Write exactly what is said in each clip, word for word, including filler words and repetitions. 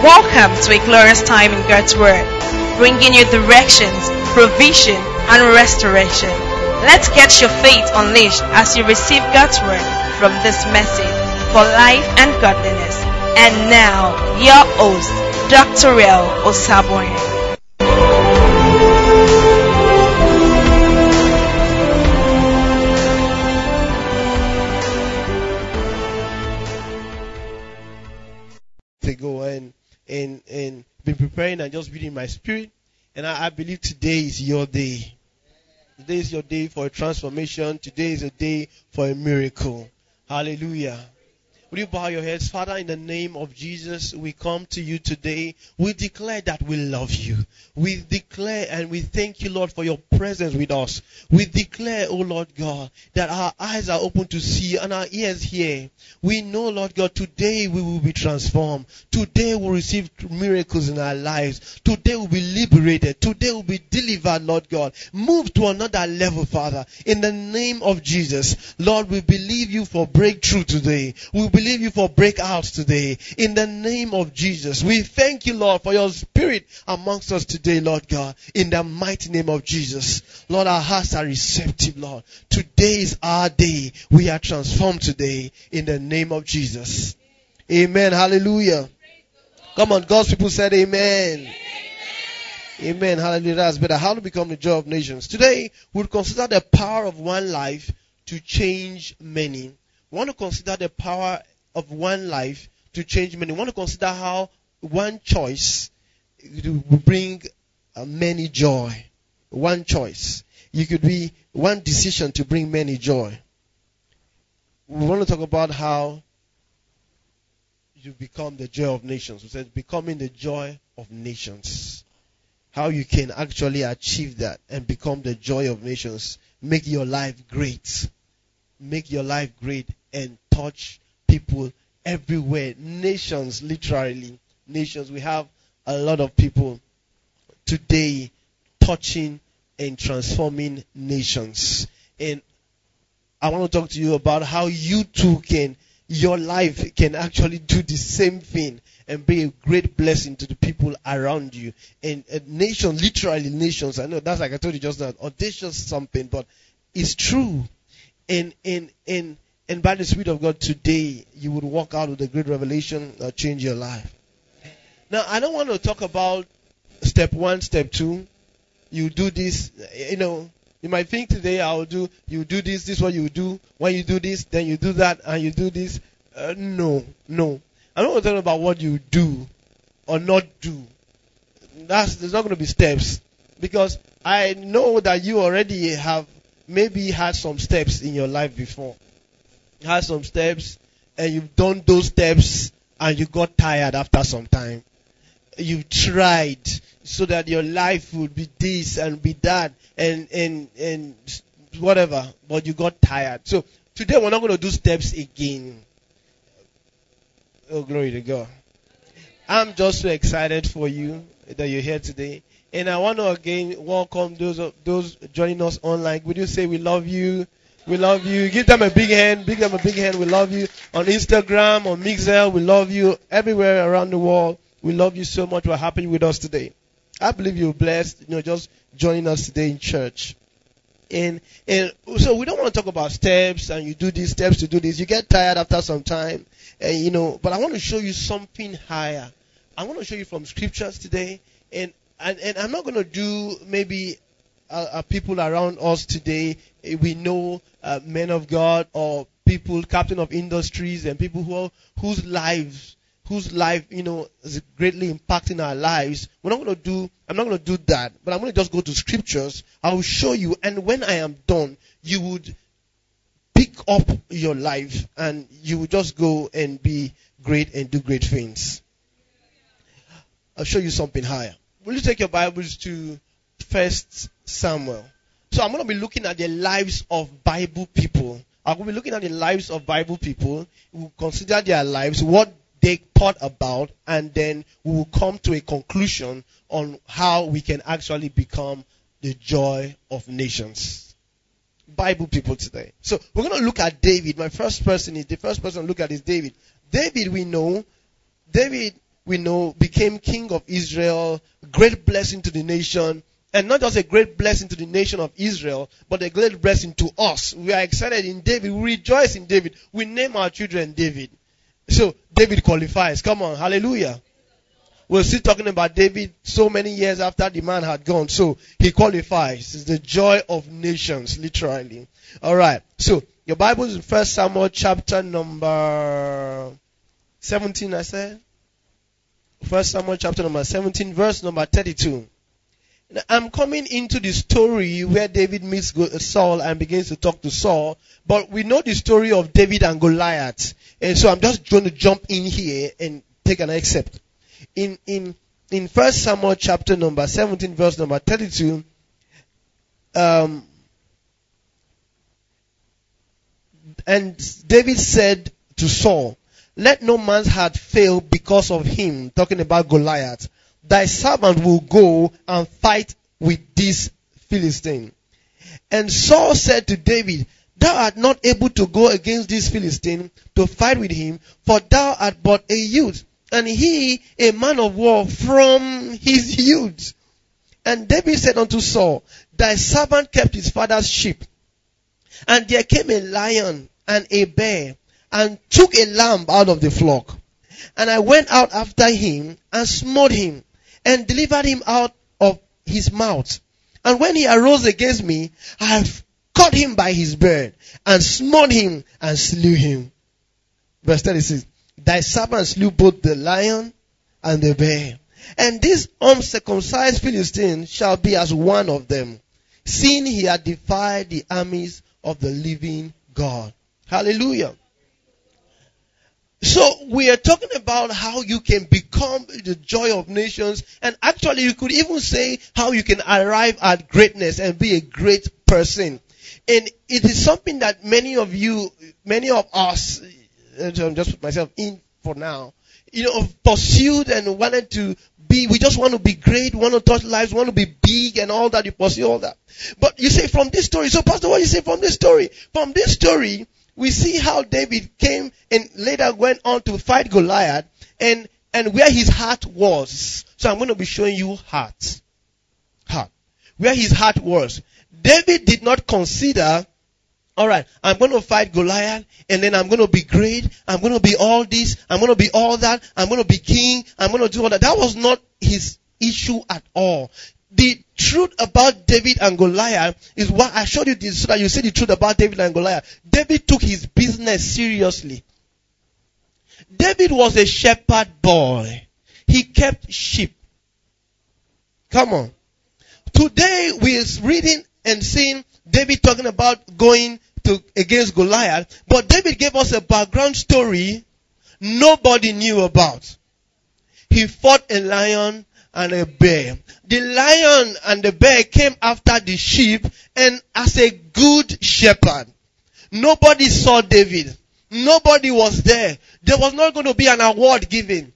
Welcome to a glorious time in God's Word, bringing you directions, provision, and restoration. Let's get your faith unleashed as you receive God's Word from this message for life and godliness. And now, your host, Doctor Real Osaboye. Ago and and and been preparing and just reading my spirit, and I, I believe today is your day. Today is your day for a transformation. Today is a day for a miracle. Hallelujah. Would you bow your heads? Father, in the name of Jesus, we come to you today. We declare that we love you. We declare and we thank you, Lord, for your presence with us. We declare, oh Lord God, that our eyes are open to see and our ears hear. We know, Lord God, today we will be transformed. Today we'll receive miracles in our lives. Today we'll be liberated. Today we'll be delivered, Lord God. Move to another level, Father. In the name of Jesus, Lord, we believe you for breakthrough today. We believe you for breakouts today. In the name of Jesus, we thank you, Lord, for your spirit amongst us today, Lord God. In the mighty name of Jesus, Lord, our hearts are receptive, Lord. Today is our day. We are transformed today in the name of Jesus. Amen. Hallelujah. Come on, God's people said amen. Amen. Amen. Hallelujah. That's better. How to become the joy of nations. Today, we'll consider the power of one life to change many. We want to consider the power of one life to change many. We want to consider how one choice will bring uh, many joy. One choice. You could be one decision to bring many joy. We want to talk about how you become the joy of nations. We said becoming the joy of nations. How you can actually achieve that and become the joy of nations. Make your life great. Make your life great and touch people everywhere. Nations, literally. Nations. We have a lot of people today touching and transforming nations. And I want to talk to you about how you too can, your life can actually do the same thing and be a great blessing to the people around you. And a nation, literally nations, I know that's like I told you just now, audacious something, but it's true. And, and, and, and by the Spirit of God today, you would walk out with a great revelation that change your life. Now, I don't want to talk about step one, step two. You do this, you know, you might think today I will do, you do this, this is what you do. When you do this, then you do that, and you do this. Uh, no, no. I'm not talking about what you do or not do. That's, there's not going to be steps. Because I know that you already have maybe had some steps in your life before. You had some steps, and you've done those steps, and you got tired after some time. You tried so that your life would be this and be that and and and whatever, but you got tired. So today we're not going to do steps again. Oh, glory to God. I'm just so excited for you that you're here today. And I want to again welcome those those joining us online. Would you say we love you? We love you. Give them a big hand. Give them a big hand. We love you. On Instagram, on Mixer, we love you. Everywhere around the world, we love you so much. We're happy with us today. I believe you're blessed, you know, just joining us today in church. And and so we don't want to talk about steps and you do these steps to do this. You get tired after some time, and you know. But I want to show you something higher. I want to show you from scriptures today, and and, and I'm not going to do maybe uh, uh, people around us today. We know uh, men of God or people, captain of industries, and people who are, whose lives. whose life, you know, is greatly impacting our lives. We're not going to do, I'm not going to do that, but I'm going to just go to scriptures. I will show you, and when I am done, you would pick up your life, and you would just go and be great and do great things. I'll show you something higher. Will you take your Bibles to First Samuel? So I'm going to be looking at the lives of Bible people. I'm going to be looking at the lives of Bible people. We'll consider their lives, what they thought about, and then we will come to a conclusion on how we can actually become the joy of nations. Bible people today. So we're going to look at David. My first person is the first person to look at is David. David, we know, David we know, became king of Israel, great blessing to the nation, and not just a great blessing to the nation of Israel, but a great blessing to us. We are excited in David. We rejoice in David. We name our children David. So, David qualifies. Come on, hallelujah. We're still talking about David so many years after the man had gone. So, he qualifies. It's the joy of nations, literally. Alright, so, your Bible is in First Samuel chapter number seventeen, I said. First Samuel chapter number seventeen, verse number thirty-two. I'm coming into the story where David meets Saul and begins to talk to Saul. But we know the story of David and Goliath. And so I'm just going to jump in here and take an excerpt. In, in, in First Samuel chapter number seventeen, verse number thirty-two, um, and David said to Saul, "Let no man's heart fail because of him," talking about Goliath. "Thy servant will go and fight with this Philistine." And Saul said to David, "Thou art not able to go against this Philistine to fight with him, for thou art but a youth, and he a man of war from his youth." And David said unto Saul, "Thy servant kept his father's sheep, and there came a lion and a bear, and took a lamb out of the flock. And I went out after him, and smote him, and delivered him out of his mouth. And when he arose against me, I have caught him by his beard, and smote him, and slew him." Verse thirty-six. "Thy servant slew both the lion and the bear. And this uncircumcised Philistine shall be as one of them, seeing he had defied the armies of the living God." Hallelujah. So we are talking about how you can become the joy of nations, and actually you could even say how you can arrive at greatness and be a great person. And it is something that many of you, many of us, and I'll just put myself in for now, you know, pursued and wanted to be, we just want to be great, we want to touch lives, we want to be big and all that, you pursue all that. But you say from this story, so Pastor, what do you say from this story? From this story, we see how David came and later went on to fight Goliath, and, and where his heart was. So I'm going to be showing you heart. Heart. Where his heart was. David did not consider, alright, I'm going to fight Goliath, and then I'm going to be great, I'm going to be all this, I'm going to be all that, I'm going to be king, I'm going to do all that. That was not his issue at all. The truth about David and Goliath is what I showed you this so that you see the truth about David and Goliath. David took his business seriously. David was a shepherd boy. He kept sheep. Come on. Today we are reading and seeing David talking about going to against Goliath, but David gave us a background story nobody knew about. He fought a lion and a bear. The lion and the bear came after the sheep, and as a good shepherd, nobody saw David. Nobody was there. There was not going to be an award given.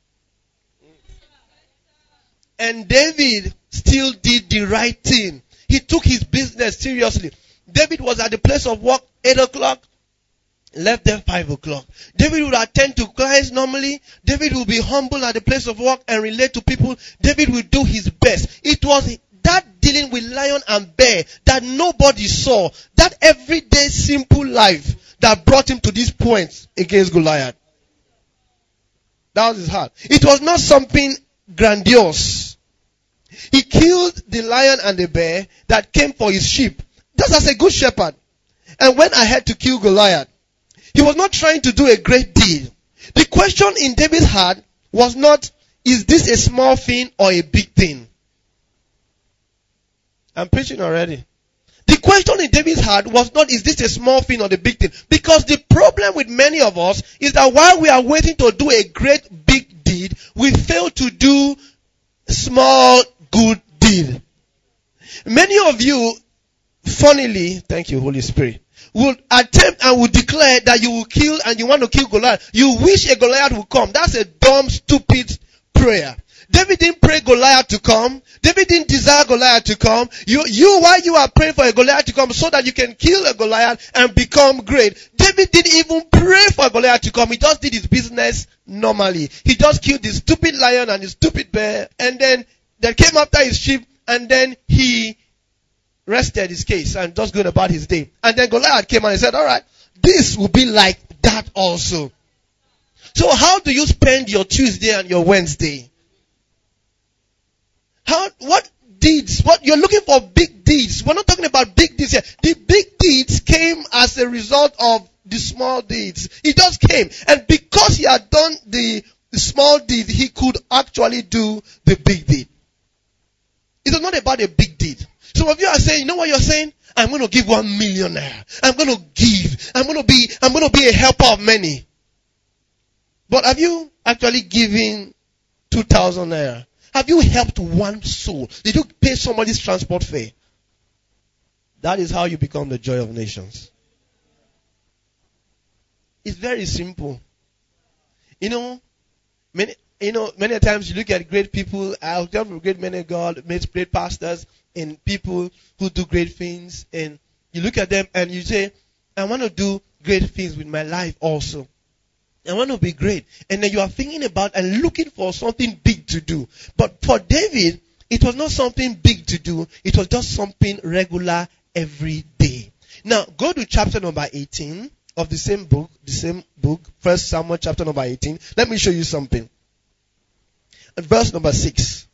And David still did the right thing. He took his business seriously. David was at the place of work eight o'clock. Left there five o'clock. David would attend to clients normally. David will be humble at the place of work and relate to people. David will do his best. It was that dealing with lion and bear that nobody saw. That everyday simple life that brought him to this point against Goliath. That was his heart. It was not something grandiose. He killed the lion and the bear that came for his sheep. Just as a good shepherd. And went ahead to kill Goliath. He was not trying to do a great deal. The question in David's heart was not, is this a small thing or a big thing? I'm preaching already. The question in David's heart was not, is this a small thing or a big thing? Because the problem with many of us is that while we are waiting to do a great big deed, we fail to do small good deed. Many of you, funnily, thank you Holy Spirit, will attempt and will declare that you will kill and you want to kill Goliath. You wish a Goliath will come. That's a dumb, stupid prayer. David didn't pray Goliath to come. David didn't desire Goliath to come. You, you, while you are praying for a Goliath to come so that you can kill a Goliath and become great, David David didn't even pray for Goliath to come. He just did his business normally. He just killed the stupid lion and the stupid bear, and then they came after his sheep, and then he rested his case and just going about his day. And then Goliath came and he said, all right, this will be like that also. So how do you spend your Tuesday and your Wednesday? How, what deeds? What you're looking for big deeds. We're not talking about big deeds here. The big deeds came as a result of the small deeds. He just came. And because he had done the, the small deed, he could actually do the big deed. It was not about a big deed. Some of you are saying, you know what you're saying? I'm going to give one million naira. I'm going to give. I'm going to be, I'm going to be a helper of many. But have you actually given two thousand naira? Have you helped one soul? Did you pay somebody's transport fare? That is how you become the joy of nations. It's very simple. You know, many, you know, many times you look at great people, I'll tell you great men of God, great pastors, and people who do great things, and you look at them and you say, I want to do great things with my life also. I want to be great. And then you are thinking about and looking for something big to do. But for David, it was not something big to do. It was just something regular every day. Now, go to chapter number eighteen of the same book, the same book, First Samuel chapter number eighteen. Let me show you something. At verse number six.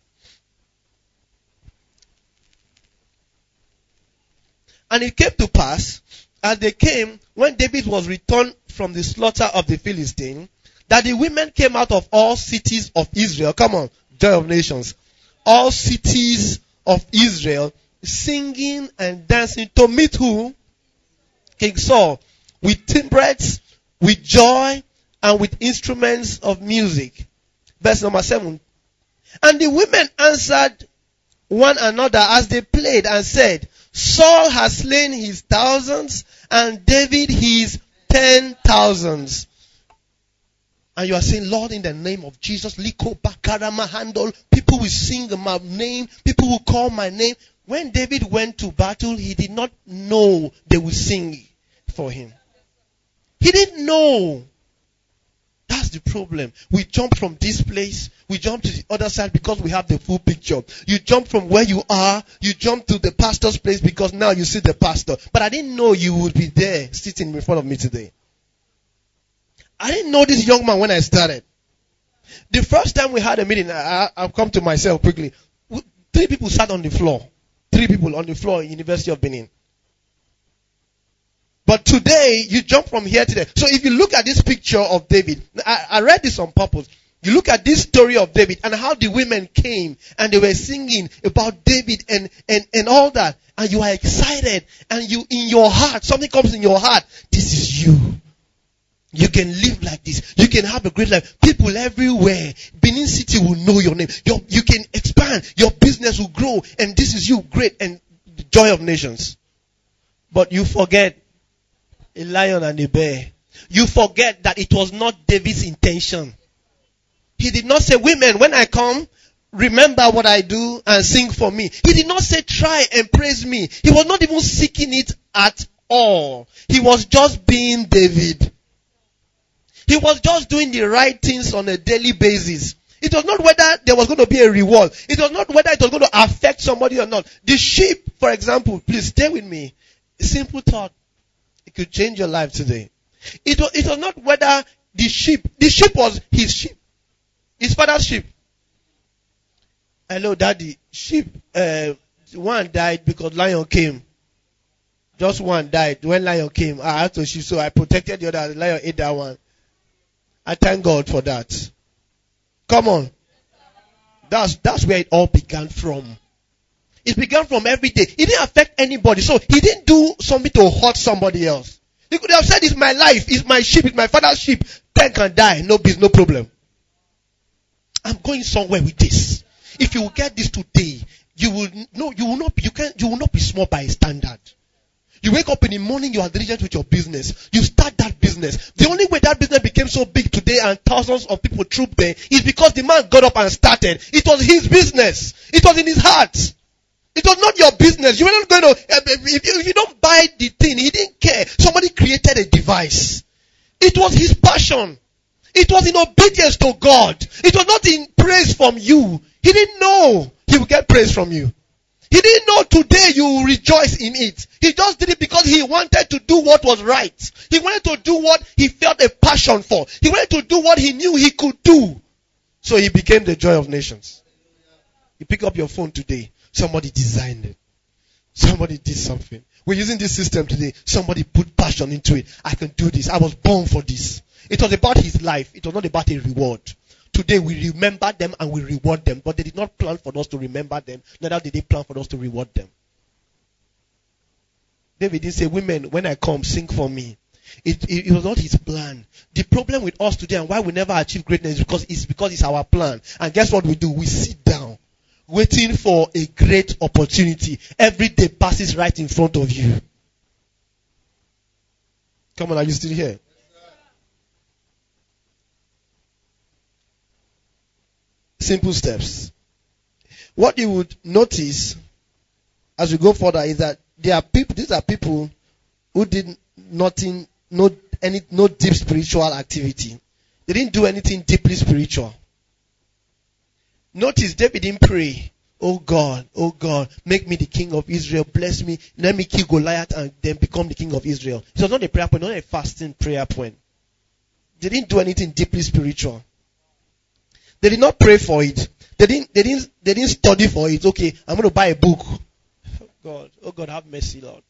And it came to pass, as they came, when David was returned from the slaughter of the Philistine, that the women came out of all cities of Israel. Come on, joy of nations. All cities of Israel, singing and dancing to meet who? King Saul. With timbrels, with joy, and with instruments of music. Verse number seven. And the women answered one another as they played and said, Saul has slain his thousands and David his ten thousands. And you are saying, Lord, in the name of Jesus, Liko Bakarama handle, people will sing my name, people will call my name. When David went to battle, he did not know they would sing for him. He didn't know. That's the problem. We jump from this place, we jump to the other side because we have the full picture. You jump from where you are, you jump to the pastor's place because now you see the pastor. But I didn't know you would be there sitting in front of me today. I didn't know this young man when I started. The first time we had a meeting, I, I'll come to myself quickly. Three people sat on the floor. Three people on the floor in University of Benin. But today, you jump from here to there. So if you look at this picture of David, I, I read this on purpose. You look at this story of David and how the women came and they were singing about David and, and, and all that. And you are excited and you, in your heart, something comes in your heart. This is you. You can live like this. You can have a great life. People everywhere. Benin City will know your name. Your, you can expand. Your business will grow. And this is you. Great. And the joy of nations. But you forget a lion and a bear. You forget that it was not David's intention. He did not say, women, when I come, remember what I do and sing for me. He did not say, try and praise me. He was not even seeking it at all. He was just being David. He was just doing the right things on a daily basis. It was not whether there was going to be a reward. It was not whether it was going to affect somebody or not. The sheep, for example, please stay with me. A simple thought. It could change your life today. It was, it was not whether the sheep, the sheep was his sheep. His father's sheep. Hello, daddy. Sheep, uh, one died because lion came. Just one died. When lion came, I had to sheep, so I protected the other. The lion ate that one. I thank God for that. Come on. That's, that's where it all began from. It began from every day. It didn't affect anybody. So he didn't do something to hurt somebody else. He could have said, it's my life, it's my sheep, it's my father's sheep. Ten can die, no business, no problem. I'm going somewhere with this. If you will get this today, you will no, you will not be, you can you will not be small by standard. You wake up in the morning, you are diligent with your business. You start that business. The only way that business became so big today and thousands of people trooped there is because the man got up and started. It was his business. It was in his heart. It was not your business. You were not going to, if you, if you don't buy the thing, he didn't care. Somebody created a device. It was his passion. It was in obedience to God. It was not in praise from you. He didn't know he would get praise from you. He didn't know today you will rejoice in it. He just did it because he wanted to do what was right. He wanted to do what he felt a passion for. He wanted to do what he knew he could do. So he became the joy of nations. You pick up your phone today. Somebody designed it. Somebody did something. We're using this system today. Somebody put passion into it. I can do this. I was born for this. It was about his life. It was not about a reward. Today we remember them and we reward them. But they did not plan for us to remember them. Neither did they plan for us to reward them. David didn't say, women, when I come, sing for me. It, it, it was not his plan. The problem with us today and why we never achieve greatness is because it's because it's our plan. And guess what we do? We sit down, waiting for a great opportunity. Every day passes right in front of you. Come on, are you still here? Simple steps. What you would notice as we go further is that there are people, these are people who did nothing, no any no deep spiritual activity. They didn't do anything deeply spiritual. Notice David didn't pray, oh God, oh God, make me the king of Israel, bless me, let me kill Goliath and then become the king of Israel. It was not a prayer point, not a fasting prayer point. They didn't do anything deeply spiritual. They did not pray for it. They didn't, they didn't, they didn't study for it. Okay, I'm going to buy a book. Oh God, oh God, have mercy, Lord.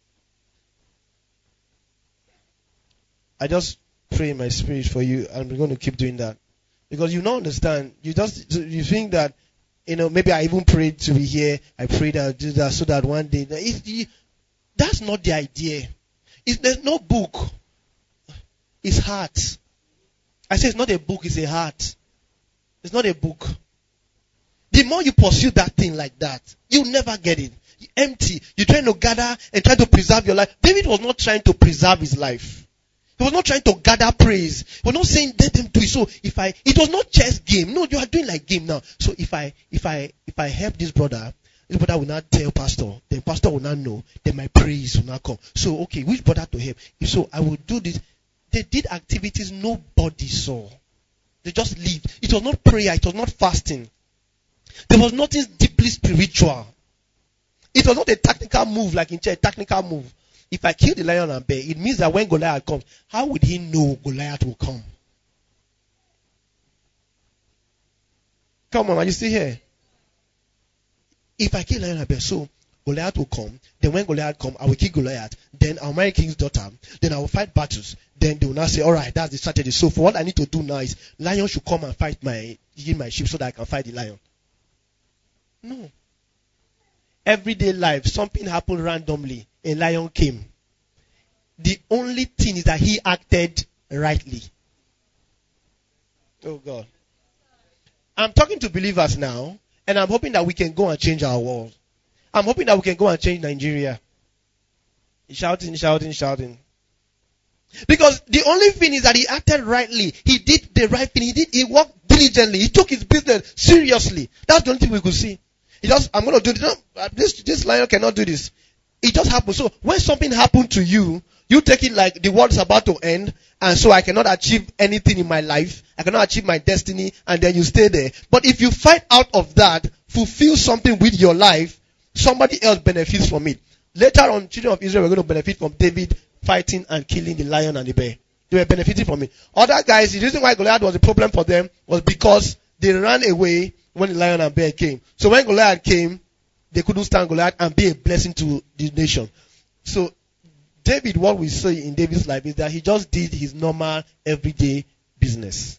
I just pray in my spirit for you, and we're going to keep doing that. Because you don't understand. You just, you think that, you know, maybe I even prayed to be here. I prayed I'll do that so that one day. It, that's not the idea. It's, there's no book. It's heart. I say it's not a book, it's a heart. It's not a book. The more you pursue that thing like that, you'll never get it. You're empty. You're trying to gather and try to preserve your life. David was not trying to preserve his life. He was not trying to gather praise. He was not saying, let them do it. So if I, it was not chess game. No, you are doing like game now. So if I, if I, if I help this brother, this brother will not tell pastor. Then pastor will not know. Then my praise will not come. So, okay, which brother to help? If so, I will do this. They did activities nobody saw. They just lived. It was not prayer. It was not fasting. There was nothing deeply spiritual. It was not a tactical move like in church. Technical move. If I kill the lion and bear, it means that when Goliath comes, how would he know Goliath will come? Come on, are you still here? If I kill lion and bear, so Goliath will come. Then when Goliath comes, I will kill Goliath. Then I'll marry king's daughter. Then I will fight battles. Then they will now say, all right, that's the strategy. So for what I need to do now is, lion should come and fight my, give my sheep so that I can fight the lion. No. Everyday life, something happened randomly. A lion came. The only thing is that he acted rightly. Oh God. I'm talking to believers now, and I'm hoping that we can go and change our world. I'm hoping that we can go and change Nigeria. Shouting, shouting, shouting. Because the only thing is that he acted rightly. He did the right thing. He did. He worked diligently. He took his business seriously. That's the only thing we could see. He just, I'm going to do this. No, this. This lion cannot do this. It just happened. So when something happened to you, you take it like the world is about to end, and so I cannot achieve anything in my life. I cannot achieve my destiny, and then you stay there. But if you fight out of that, fulfill something with your life, somebody else benefits from it. Later on, children of Israel were going to benefit from David fighting and killing the lion and the bear. They were benefiting from it. Other guys, the reason why Goliath was a problem for them was because they ran away when the lion and bear came. So when Goliath came, they couldn't stand Goliath and be a blessing to the nation. So David, what we see in David's life is that he just did his normal everyday business.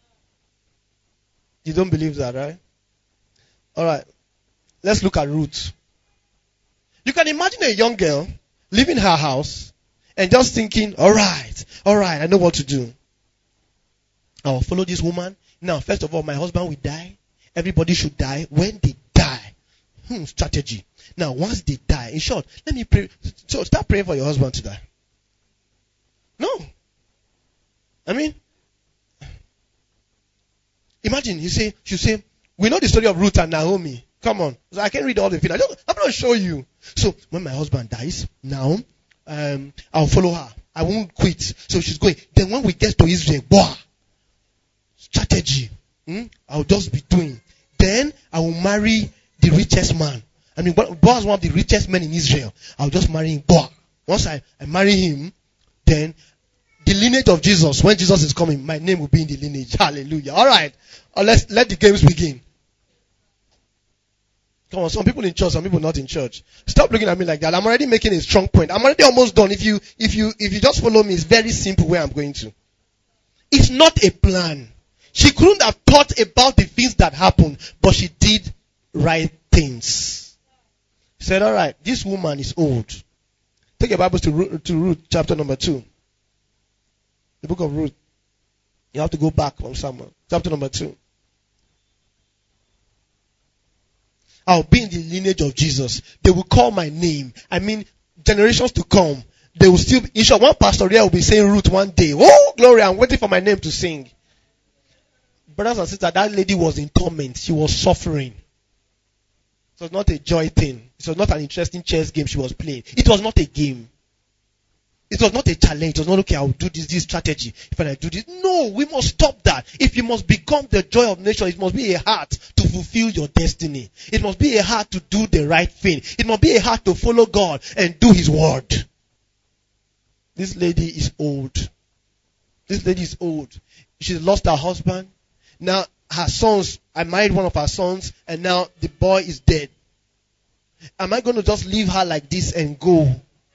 You don't believe that, right? Alright. Let's look at Ruth. You can imagine a young girl leaving her house and just thinking, alright, alright, I know what to do. I'll follow this woman. Now, first of all, my husband will die. Everybody should die. When they die, hmm, strategy. Now, once they die, in short, let me pray. So start praying for your husband to die. No. I mean, imagine you say, you say, we know the story of Ruth and Naomi. Come on. So I can't read all the things. I don't, I'm going to show you. So when my husband dies, now, um, I'll follow her. I won't quit. So she's going. Then when we get to Israel, boah, strategy. Hmm? I'll just be doing. Then I will marry the richest man. I mean, Boaz is one of the richest men in Israel. I'll just marry him. Boah. Once I, I marry him, then the lineage of Jesus, when Jesus is coming, my name will be in the lineage. Hallelujah. All right. Uh, let's let the games begin. Come on, some people in church, some people not in church. Stop looking at me like that. I'm already making a strong point. I'm already almost done. If you, if you, if you just follow me, it's very simple where I'm going to. It's not a plan. She couldn't have thought about the things that happened, but she did right things. She said, all right, this woman is old. Take your Bibles to Ruth, to Ruth chapter number two. The book of Ruth. You have to go back from somewhere. Chapter number two. I'll be in the lineage of Jesus. They will call my name. I mean, generations to come. They will still, in short, one pastor here will be saying Ruth one day. Oh, glory, I'm waiting for my name to sing. Brothers and sisters, that lady was in torment. She was suffering. It was not a joy thing. It was not an interesting chess game she was playing. It was not a game. It was not a challenge. It was not, okay, I'll do this, this strategy. If I do this. No, we must stop that. If you must become the joy of nature, it must be a heart to fulfill your destiny. It must be a heart to do the right thing. It must be a heart to follow God and do His word. This lady is old. This lady is old. She's lost her husband. Now, her sons, I married one of her sons, and now the boy is dead. Am I going to just leave her like this and go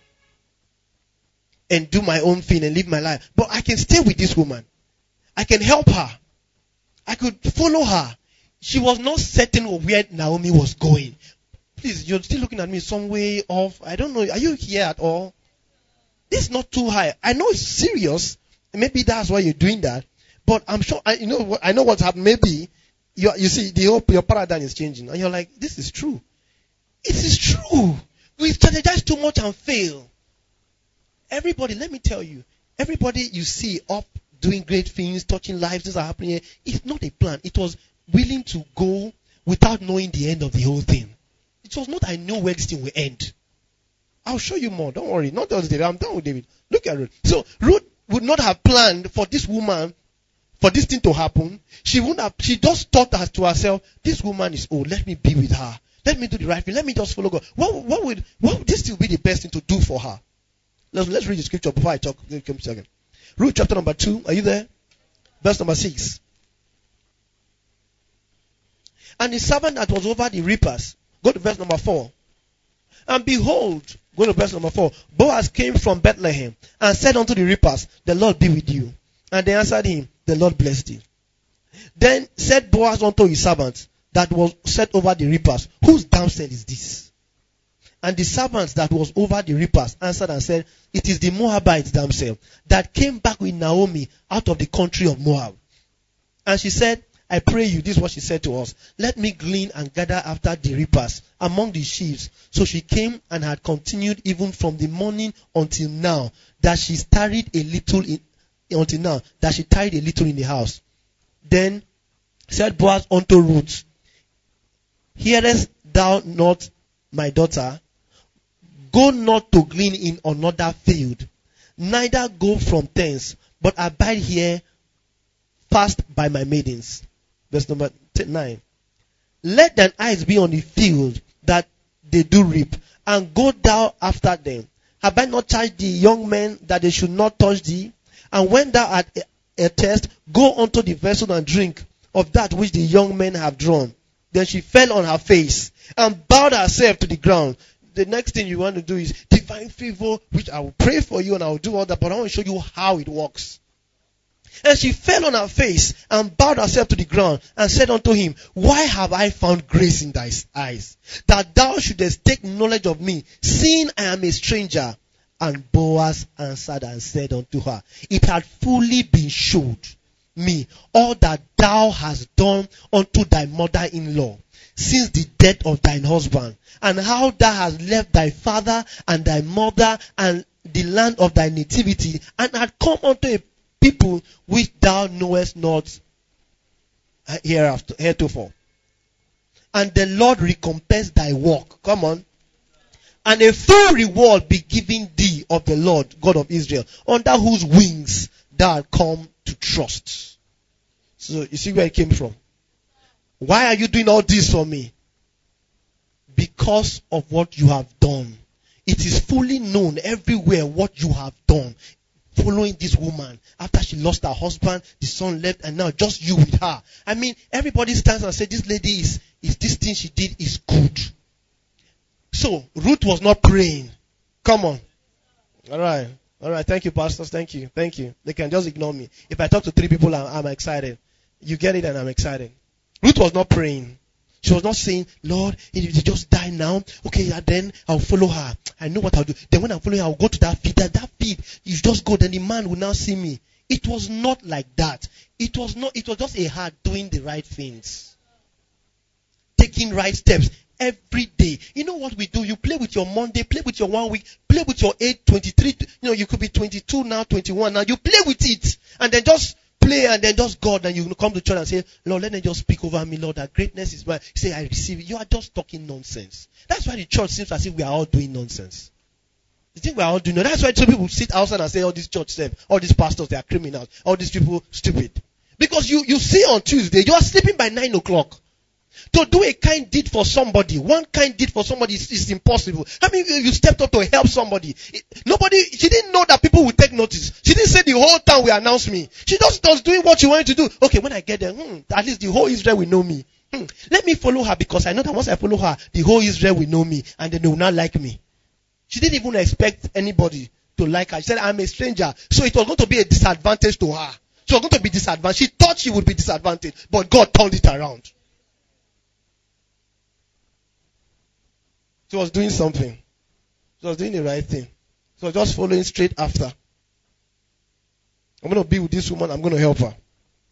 and do my own thing and live my life? But I can stay with this woman. I can help her. I could follow her. She was not certain of where Naomi was going. Please, you're still looking at me some way off. I don't know. Are you here at all? This is not too high. I know it's serious. Maybe that's why you're doing that. But I'm sure, I, you know what, I know what's happened. Maybe, you, you see, the whole, your paradigm is changing. And you're like, this is true. It is true. We strategize too much and fail. Everybody, let me tell you, everybody you see up doing great things, touching lives, things are happening here. It's not a plan. It was willing to go without knowing the end of the whole thing. It was not, I know where this thing will end. I'll show you more. Don't worry. Not just David. I'm done with David. Look at Ruth. So Ruth would not have planned for this woman, for this thing to happen. She wouldn't have, she just thought to herself, this woman is old. Let me be with her. Let me do the right thing. Let me just follow God. What, what would, what would this still be the best thing to do for her? Let's, let's read the scripture before I talk. Come a second. Ruth chapter number two. Are you there? Verse number six. And the servant that was over the reapers. Go to verse number four. And behold, go to verse number four. Boaz came from Bethlehem and said unto the reapers, the Lord be with you. And they answered him, the Lord bless thee. Then said Boaz unto his servant that was set over the reapers, whose damsel is this? And the servant that was over the reapers answered and said, it is the Moabite damsel that came back with Naomi out of the country of Moab. And she said, I pray you, this is what she said to us, let me glean and gather after the reapers among the sheaves. So she came and had continued even from the morning until now, that she tarried a little in, until now, that she tarried a little in the house. Then said Boaz unto Ruth, hearest thou not, my daughter? Go not to glean in another field, neither go from thence, but abide here fast by my maidens. Verse number nine. Let thine eyes be on the field that they do reap, and go thou after them. Have I not charged the young men that they should not touch thee? And when thou art a thirst, go unto the vessel and drink of that which the young men have drawn. Then she fell on her face and bowed herself to the ground. The next thing you want to do is divine favor, which I will pray for you and I will do all that, but I want to show you how it works. And she fell on her face and bowed herself to the ground and said unto him, why have I found grace in thy eyes, that thou shouldest take knowledge of me, seeing I am a stranger? And Boaz answered and said unto her, it had fully been showed me all that thou hast done unto thy mother-in-law since the death of thine husband, and how thou hast left thy father and thy mother and the land of thy nativity, and had come unto a people which thou knowest not hereafter, heretofore. and the Lord recompense thy work. Come on. And a full reward be given thee of the Lord, God of Israel, under whose wings thou art come to trust. So you see where it came from. Why are you doing all this for me? Because of what you have done. It is fully known everywhere what you have done. Following this woman, after she lost her husband, the son left, and now just you with her. I mean, everybody stands and says, this lady is, is this thing she did is good. So, Ruth was not praying. Come on. Alright. Alright. Thank you, pastors. Thank you. Thank you. They can just ignore me. If I talk to three people, I'm, I'm excited. You get it and I'm excited. Ruth was not praying. She was not saying, Lord, if you just die now, okay, then I'll follow her. I know what I'll do. Then when I follow her, I'll go to that field. That, that field, you just go, then the man will now see me. It was not like that. It was not, it was just a heart doing the right things. Taking right steps. Every day. You know what we do? You play with your Monday, play with your one week, play with your eight, twenty-three. You know, you could be twenty-two now, twenty-one now. You play with it. And then just play and then just God. And you come to church and say, Lord, let me just speak over me, Lord. That greatness is mine. You say, I receive it. You are just talking nonsense. That's why the church seems as if we are all doing nonsense. You think we are all doing nonsense? That's why some people sit outside and say, all these church stuff, all these pastors, they are criminals. All these people, stupid. Because you, you see on Tuesday, you are sleeping by nine o'clock. To do a kind deed for somebody, one kind deed for somebody is, is impossible. I mean, you, you stepped up to help somebody. It, nobody, she didn't know that people would take notice. She didn't say the whole town will announce me. She just was doing what she wanted to do. Okay, when I get there, hmm, at least the whole Israel will know me. Hmm, let me follow her because I know that once I follow her, the whole Israel will know me and then they will not like me. She didn't even expect anybody to like her. She said, I'm a stranger. So it was going to be a disadvantage to her. She was going to be disadvantaged. She thought she would be disadvantaged, but God turned it around. She was doing something. She was doing the right thing. She was just following straight after. I'm going to be with this woman. I'm going to help her.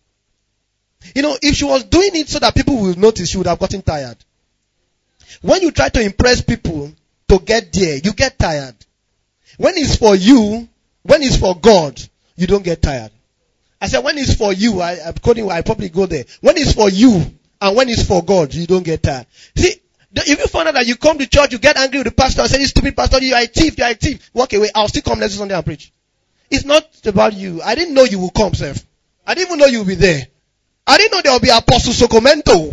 You know, if she was doing it so that people will notice, she would have gotten tired. When you try to impress people to get there, you get tired. When it's for you, when it's for God, you don't get tired. I said, when it's for you, I, I'm quoting, I probably go there. When it's for you, and when it's for God, you don't get tired. See, if you find out that you come to church, you get angry with the pastor and say, this stupid pastor, you are a thief, you are a thief. Walk away. I'll still come next Sunday and preach. It's not about you. I didn't know you would come, sir. I didn't even know you would be there. I didn't know there would be Apostle Socomento.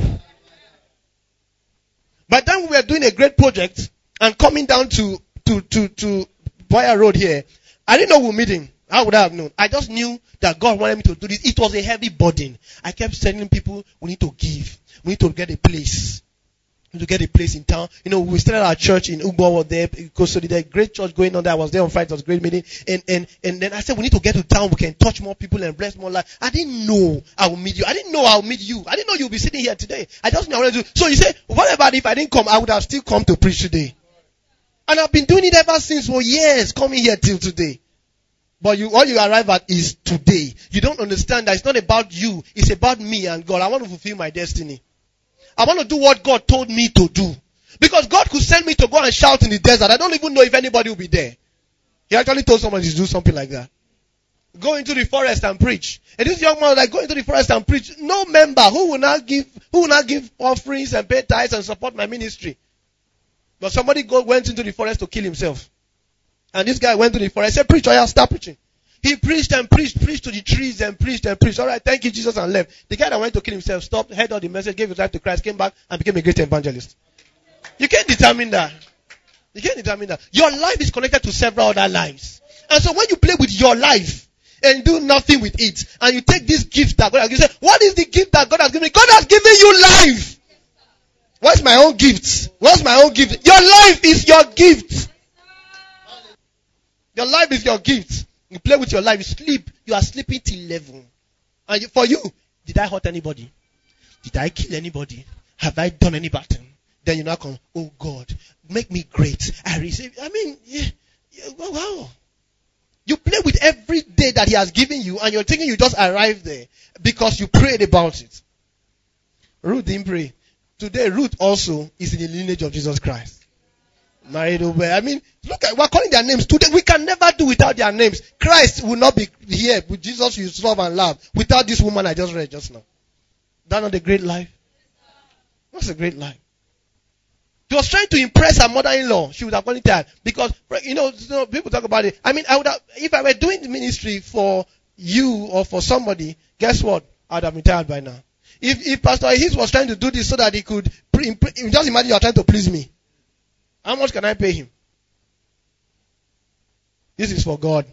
By the time we were doing a great project and coming down to, to, to, to Boya Road here, I didn't know we were meeting. How would I have known? I just knew that God wanted me to do this. It was a heavy burden. I kept telling people, we need to give. We need to get a place. To get a place in town. You know, we started our church in Ugbo there, because so there's a great church going on there. I was there on Friday, it was a great meeting. And, and, and then I said, we need to get to town, we can touch more people and bless more lives. I didn't know I would meet you. I didn't know I would meet you. I didn't know you would be sitting here today. I just knew I wanted to. So you say, what about if I didn't come? I would have still come to preach today. And I've been doing it ever since for years, coming here till today. But you, all you arrive at is today. You don't understand that it's not about you. It's about me and God. I want to fulfill my destiny. I want to do what God told me to do. Because God could send me to go and shout in the desert. I don't even know if anybody will be there. He actually told somebody to do something like that. Go into the forest and preach. And this young man was like, go into the forest and preach. No member who will not give, who will not give offerings and pay tithes and support my ministry. But somebody go, went into the forest to kill himself. And this guy went to the forest and said, preach, or I'll start preaching. He preached and preached, preached to the trees and preached and preached. All right, thank you, Jesus, and left. The guy that went to kill himself stopped, heard all the message, gave his life to Christ, came back and became a great evangelist. You can't determine that. You can't determine that. Your life is connected to several other lives. And so when you play with your life and do nothing with it, and you take this gift that God has given you, say, what is the gift that God has given me? God has given you life. What's my own gift? What's my own gift? Your life is your gift. Your life is your gift. You play with your life, you sleep, you are sleeping till eleven. And you, for you, did I hurt anybody? Did I kill anybody? Have I done any bad thing? Then you now come, oh God, make me great. I receive, I mean, yeah, yeah, wow. You play with every day that He has given you, and you're thinking you just arrived there because you prayed about it. Ruth didn't pray. Today, Ruth also is in the lineage of Jesus Christ. Married over. I mean, look at, we're calling their names today. We can never do without their names. Christ will not be here with Jesus you love and love without this woman I just read just now. That not a great life? That's a great life. She was trying to impress her mother-in-law. She would have gone tired because, you know, you know, people talk about it. I mean, I would have, if I were doing the ministry for you or for somebody, guess what? I'd have been tired by now. If if Pastor His was trying to do this so that he could, just imagine you are trying to please me. How much can I pay him? This is for God.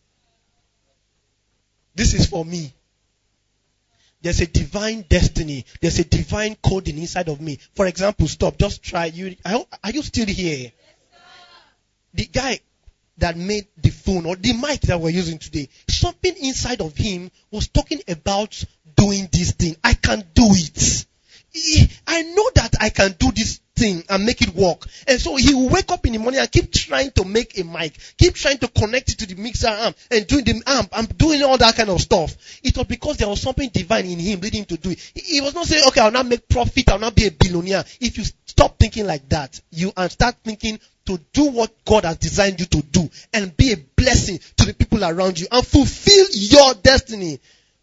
This is for me. There's a divine destiny. There's a divine coding inside of me. For example, stop. Just try. You are you still here? The guy that made the phone or the mic that we're using today, something inside of him was talking about doing this thing. I can do it. I know that I can do this thing and make it work. And so he will wake up in the morning and keep trying to make a mic, keep trying to connect it to the mixer amp and doing the amp and doing all that kind of stuff. It was because there was something divine in him leading him to do it. He was not saying, okay, I'll not make profit, I'll not be a billionaire. If you stop thinking like that, you and start thinking to do what God has designed you to do and be a blessing to the people around you and fulfill your destiny.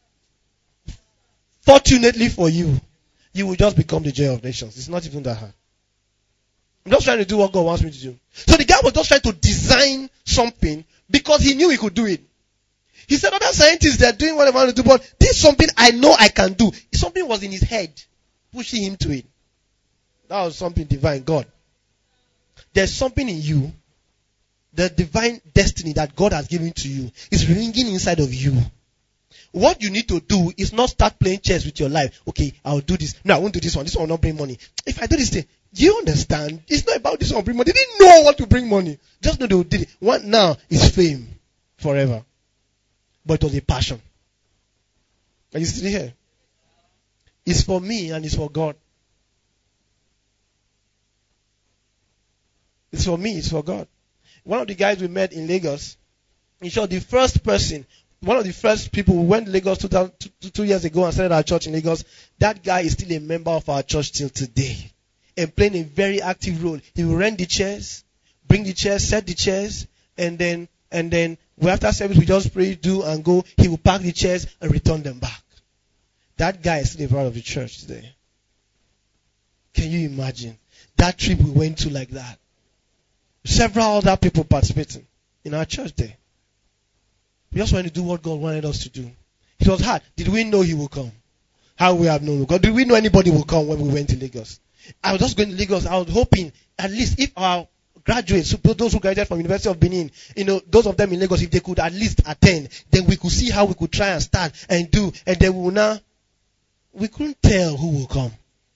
Fortunately for you, you will just become the joy of nations. It's not even that hard. I'm just trying to do what God wants me to do. So the guy was just trying to design something because he knew he could do it. He said other scientists, they're doing what they want to do, but this is something I know I can do. Something was in his head pushing him to it. That was something divine, God. There's something in you, the divine destiny that God has given to you is ringing inside of you. What you need to do is not start playing chess with your life. Okay, I'll do this. No, I won't do this one. This one will not bring money. If I do this thing, do you understand? It's not about this one bring money. They didn't know what to bring money. Just know they did it. What now is fame forever. But it was a passion. Are you still here? It's for me and it's for God. It's for me, it's for God. One of the guys we met in Lagos, in short, the first person, one of the first people who went to Lagos two, two, two years ago and started our church in Lagos, that guy is still a member of our church till today and playing a very active role. He will rent the chairs, bring the chairs, set the chairs, and then and then after service we just pray, do and go. He will pack the chairs and return them back. That guy is still a part of the church today. Can you imagine that trip we went to like that? Several other people participating in our church there. We just wanted to do what God wanted us to do. It was hard. Did we know he will come? How we have known God? Did we know anybody will come when we went to Lagos? I was just going to Lagos. I was hoping at least if our graduates, those who graduated from University of Benin, you know, those of them in Lagos, if they could at least attend, then we could see how we could try and start and do. And then we will now, we couldn't tell who will come.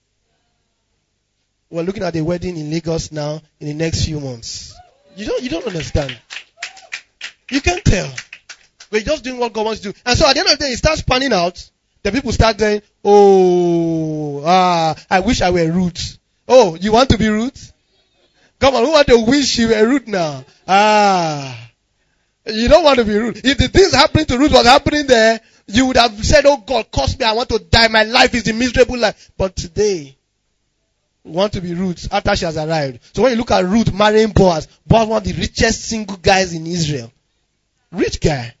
We're looking at the wedding in Lagos now in the next few months. You don't, you don't understand. You can't tell. We're just doing what God wants to do. And so at the end of the day, it starts panning out. The people start saying, oh, ah, I wish I were Ruth. Oh, you want to be Ruth? Come on, who want to wish you were Ruth now? Ah, you don't want to be Ruth. If the things happening to Ruth was happening there, you would have said, oh God, curse me, I want to die. My life is a miserable life. But today, we want to be Ruth after she has arrived. So when you look at Ruth marrying Boaz, Boaz one of the richest single guys in Israel. Rich guy.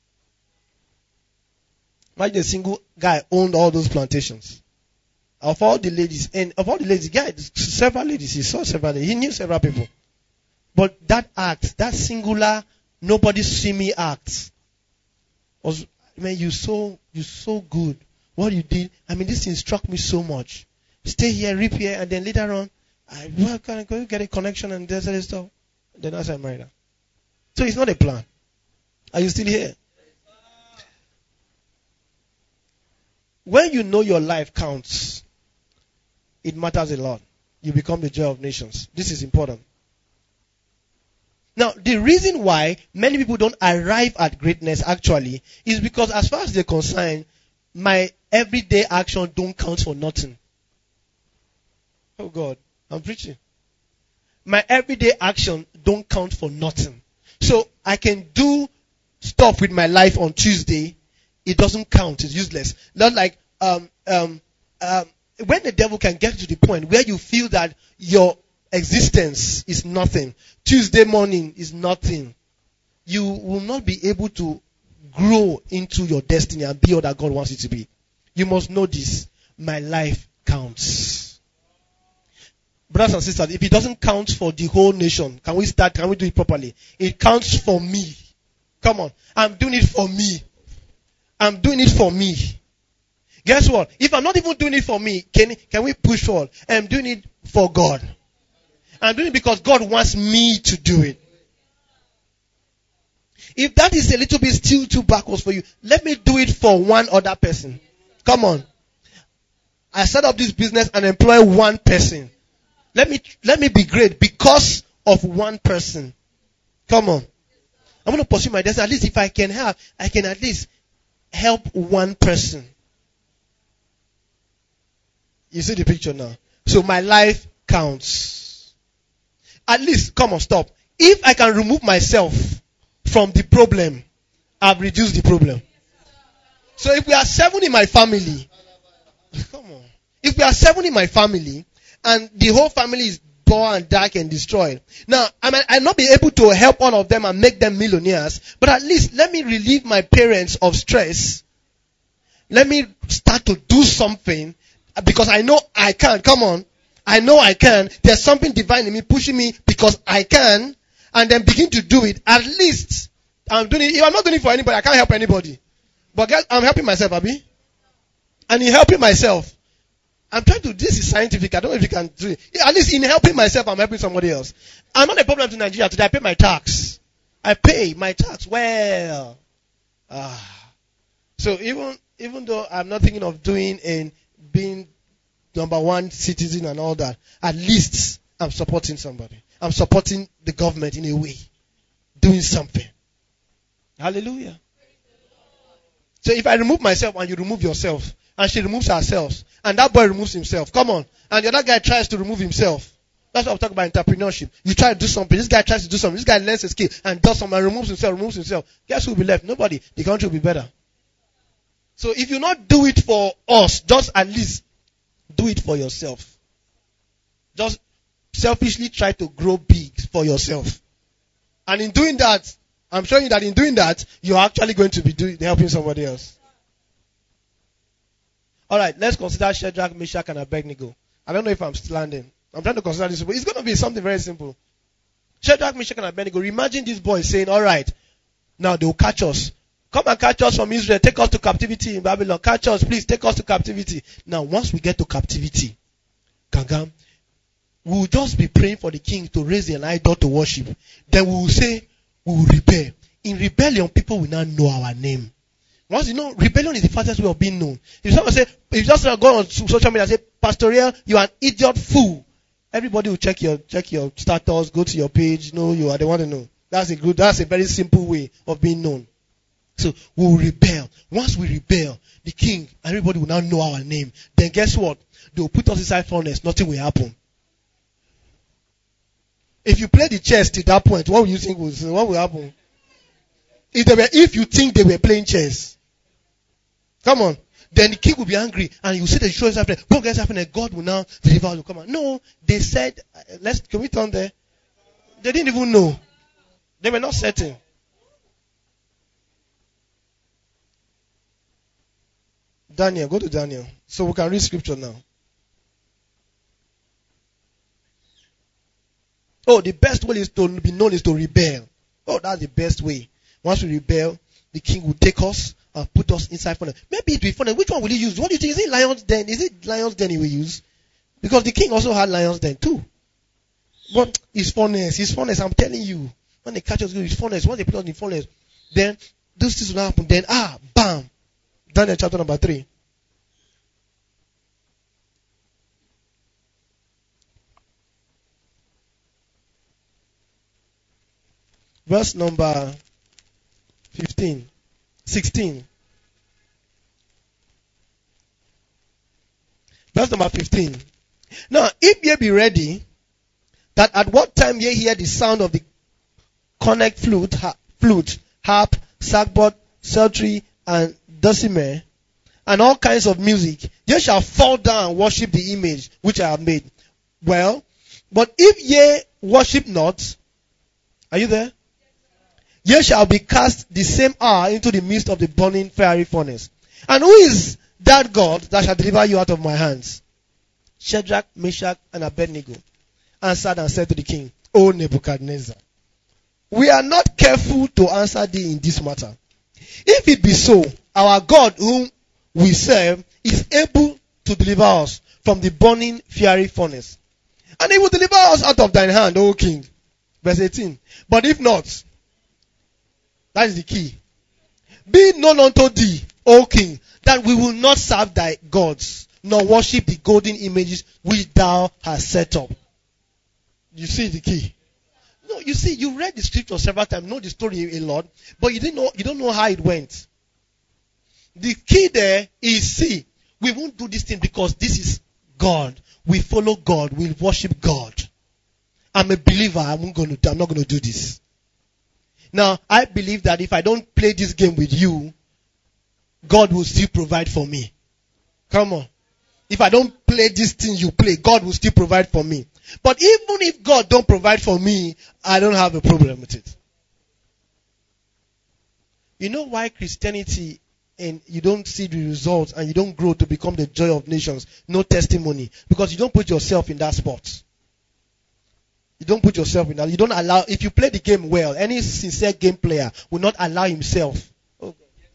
Imagine a single guy owned all those plantations. Of all the ladies, and of all the ladies, the guy, several ladies, he saw several ladies, he knew several people. But that act, that singular, nobody see me act, was, man, you so, you so good. What you did, I mean, this thing struck me so much. Stay here, reap here, and then later on, I well, can I go get a connection and this and stuff. Then I married her. So it's not a plan. Are you still here? When you know your life counts, it matters a lot. You become the joy of nations. This is important. Now, the reason why many people don't arrive at greatness actually is because as far as they're concerned, my everyday action don't count for nothing. Oh God, I'm preaching. My everyday action don't count for nothing. So I can do stuff with my life on Tuesday. It doesn't count. It's useless. Not like um, um, um, when the devil can get to the point where you feel that your existence is nothing. Tuesday morning is nothing. You will not be able to grow into your destiny and be all that God wants you to be. You must know this. My life counts. Brothers and sisters, if it doesn't count for the whole nation, can we start, can we do it properly? It counts for me. Come on. I'm doing it for me. I'm doing it for me. Guess what? If I'm not even doing it for me, can, can we push forward? I'm doing it for God. I'm doing it because God wants me to do it. If that is a little bit still too backwards for you, let me do it for one other person. Come on. I set up this business and employ one person. Let me, let me be great because of one person. Come on. I'm going to pursue my destiny. At least if I can have, I can at least help one person. You see the picture now? So my life counts. At least, come on, stop. If I can remove myself from the problem, I've reduced the problem. So if we are seven in my family, come on. If we are seven in my family, and the whole family is poor and dark and destroyed. Now, I might I not be able to help all of them and make them millionaires, but at least let me relieve my parents of stress. Let me start to do something because I know I can. Come on. I know I can. There's something divine in me pushing me because I can, and then begin to do it. At least I'm doing it. If I'm not doing it for anybody, I can't help anybody. But guys, I'm helping myself, Abi. And in helping myself, I'm trying to, this is scientific. I don't know if you can do it. At least in helping myself, I'm helping somebody else. I'm not a problem to Nigeria today. I pay my tax. I pay my tax. Well, ah. So even, even though I'm not thinking of doing and being number one citizen and all that, at least I'm supporting somebody. I'm supporting the government in a way. Doing something. Hallelujah. So if I remove myself and you remove yourself, and she removes herself, and that boy removes himself. Come on. And the other guy tries to remove himself. That's what I'm talking about entrepreneurship. You try to do something. This guy tries to do something. This guy learns a skill and does something and removes himself, removes himself. Guess who will be left? Nobody. The country will be better. So if you not do it for us, just at least do it for yourself. Just selfishly try to grow big for yourself. And in doing that, I'm showing you that in doing that, you're actually going to be doing, helping somebody else. Alright, let's consider Shadrach, Meshach, and Abednego. I don't know if I'm still landing. I'm trying to consider this, but it's going to be something very simple. Shadrach, Meshach, and Abednego. Imagine this boy saying, alright, now they will catch us. Come and catch us from Israel. Take us to captivity in Babylon. Catch us, please. Take us to captivity. Now, once we get to captivity, Gangam, we will just be praying for the king to raise an idol to worship. Then we will say, we will rebel. In rebellion, people will not know our name. Once you know, rebellion is the fastest way of being known. If someone say, if you just go on social media and say, Pastoral, you are an idiot fool. Everybody will check your, check your status, go to your page, know you are the one to know. That's a good, that's a very simple way of being known. So, we will rebel. Once we rebel, the king, everybody will now know our name. Then guess what? They will put us inside furnace, nothing will happen. If you play the chess to that point, what will you think will, what will happen? If they were, if you think they were playing chess, come on. Then the king will be angry and you see the show is happening. What guys happening? God will now deliver you. Come on. No, they said, uh, let's, can we turn there? They didn't even know. They were not certain. Daniel, go to Daniel. So we can read scripture now. Oh, the best way is to be known is to rebel. Oh, that's the best way. Once we rebel, the king will take us and put us inside furnace. Maybe it will be furnace. Which one will he use? What do you think? Is it lion's den? Is it lion's den he will use? Because the king also had lion's den too. But his furnace, his furnace, I'm telling you. When they catch us, his furnace, once they put us in furnace, then those things will happen. Then, ah, bam. Daniel chapter number three. Verse number fifteen. sixteen. Verse number fifteen. Now, if ye be ready, that at what time ye hear the sound of the cornet, flute, ha- flute, harp, sackbut, psaltery, and dulcimer, and all kinds of music, ye shall fall down and worship the image which I have made. Well, but if ye worship not, are you there? Ye shall be cast the same hour into the midst of the burning fiery furnace. And who is that God that shall deliver you out of my hands? Shadrach, Meshach, and Abednego. answered and said to the king, O Nebuchadnezzar, we are not careful to answer thee in this matter. If it be so, our God whom we serve is able to deliver us from the burning fiery furnace. And he will deliver us out of thine hand, O king. Verse eighteen. But if not, that is the key. Be it known unto thee, O king, that we will not serve thy gods, nor worship the golden images which thou hast set up. You see the key. No, you see, you read the scripture several times, know the story a lot, but you didn't know, you don't know how it went. The key there is, see, we won't do this thing because this is God. We follow God. We worship God. I'm a believer. I'm going to, I'm not going to do this. Now, I believe that if I don't play this game with you, God will still provide for me. Come on. If I don't play this thing you play, God will still provide for me. But even if God don't provide for me, I don't have a problem with it. You know why Christianity and you don't see the results and you don't grow to become the joy of nations? No testimony. Because you don't put yourself in that spot. You don't put yourself in that. You don't allow, if you play the game well, any sincere game player will not allow himself. Oh.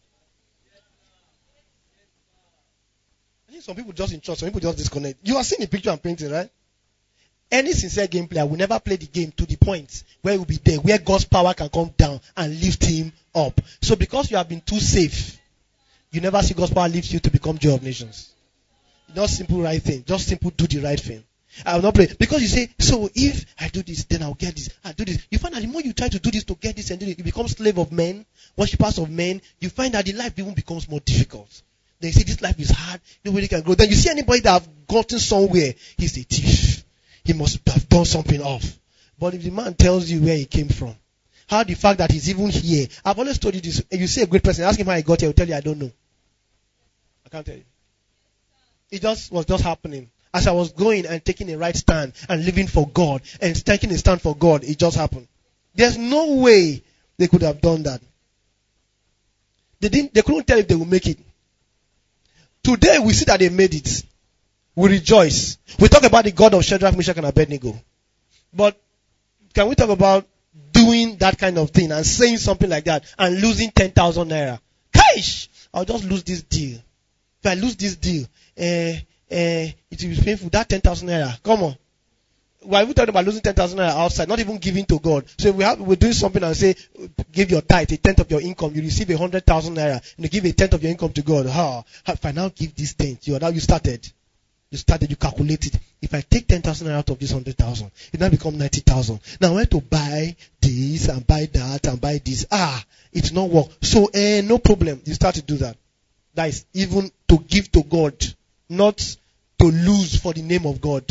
I think some people just in church, some people just disconnect. You are seeing the picture I'm painting, right? Any sincere game player will never play the game to the point where he will be there, where God's power can come down and lift him up. So because you have been too safe, you never see God's power lift you to become joy of nations. Not simple right thing. Just simple do the right thing. I will not play. Because you say, so if I do this, then I'll get this. I do this. You find that the more you try to do this to get this and do it, you become slave of men, worshippers of men. You find that the life even becomes more difficult. Then you say, this life is hard. Nobody can grow. Then you see anybody that have gotten somewhere, he's a thief. He must have done something off. But if the man tells you where he came from, how the fact that he's even here. I've always told you this. If you see a great person, ask him how he got here, he'll tell you, I don't know. I can't tell you. It just was just happening. As I was going and taking a right stand and living for God and taking a stand for God, it just happened. There's no way they could have done that. They didn't. They couldn't tell if they would make it. Today we see that they made it. We rejoice. We talk about the God of Shadrach, Meshach, and Abednego. But can we talk about doing that kind of thing and saying something like that and losing ten thousand naira? Kaish! I'll just lose this deal. If I lose this deal, uh, uh, it will be painful. That ten thousand naira, come on. Why are we talking about losing ten thousand naira outside, not even giving to God? So if we have, we're doing something and say, give your tithe, a tenth of your income, you receive a hundred thousand naira, and you give a tenth of your income to God. How? If I now give this tenth, you are now, you started. You started, you calculated. If I take ten thousand naira out of this hundred thousand, it now become ninety thousand. Now I want to buy this and buy that and buy this. Ah, it's not work. So, eh, no problem. You start to do that. That is even to give to God, not to lose for the name of God.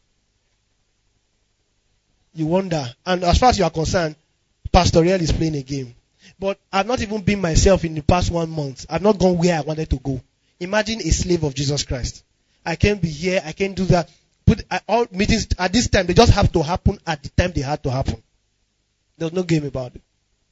You wonder. And as far as you are concerned, Pastor Riel is playing a game. But I've not even been myself in the past one month. I've not gone where I wanted to go. Imagine a slave of Jesus Christ. I can't be here. I can't do that. Put uh, all meetings at this time. They just have to happen at the time they had to happen. There's no game about it.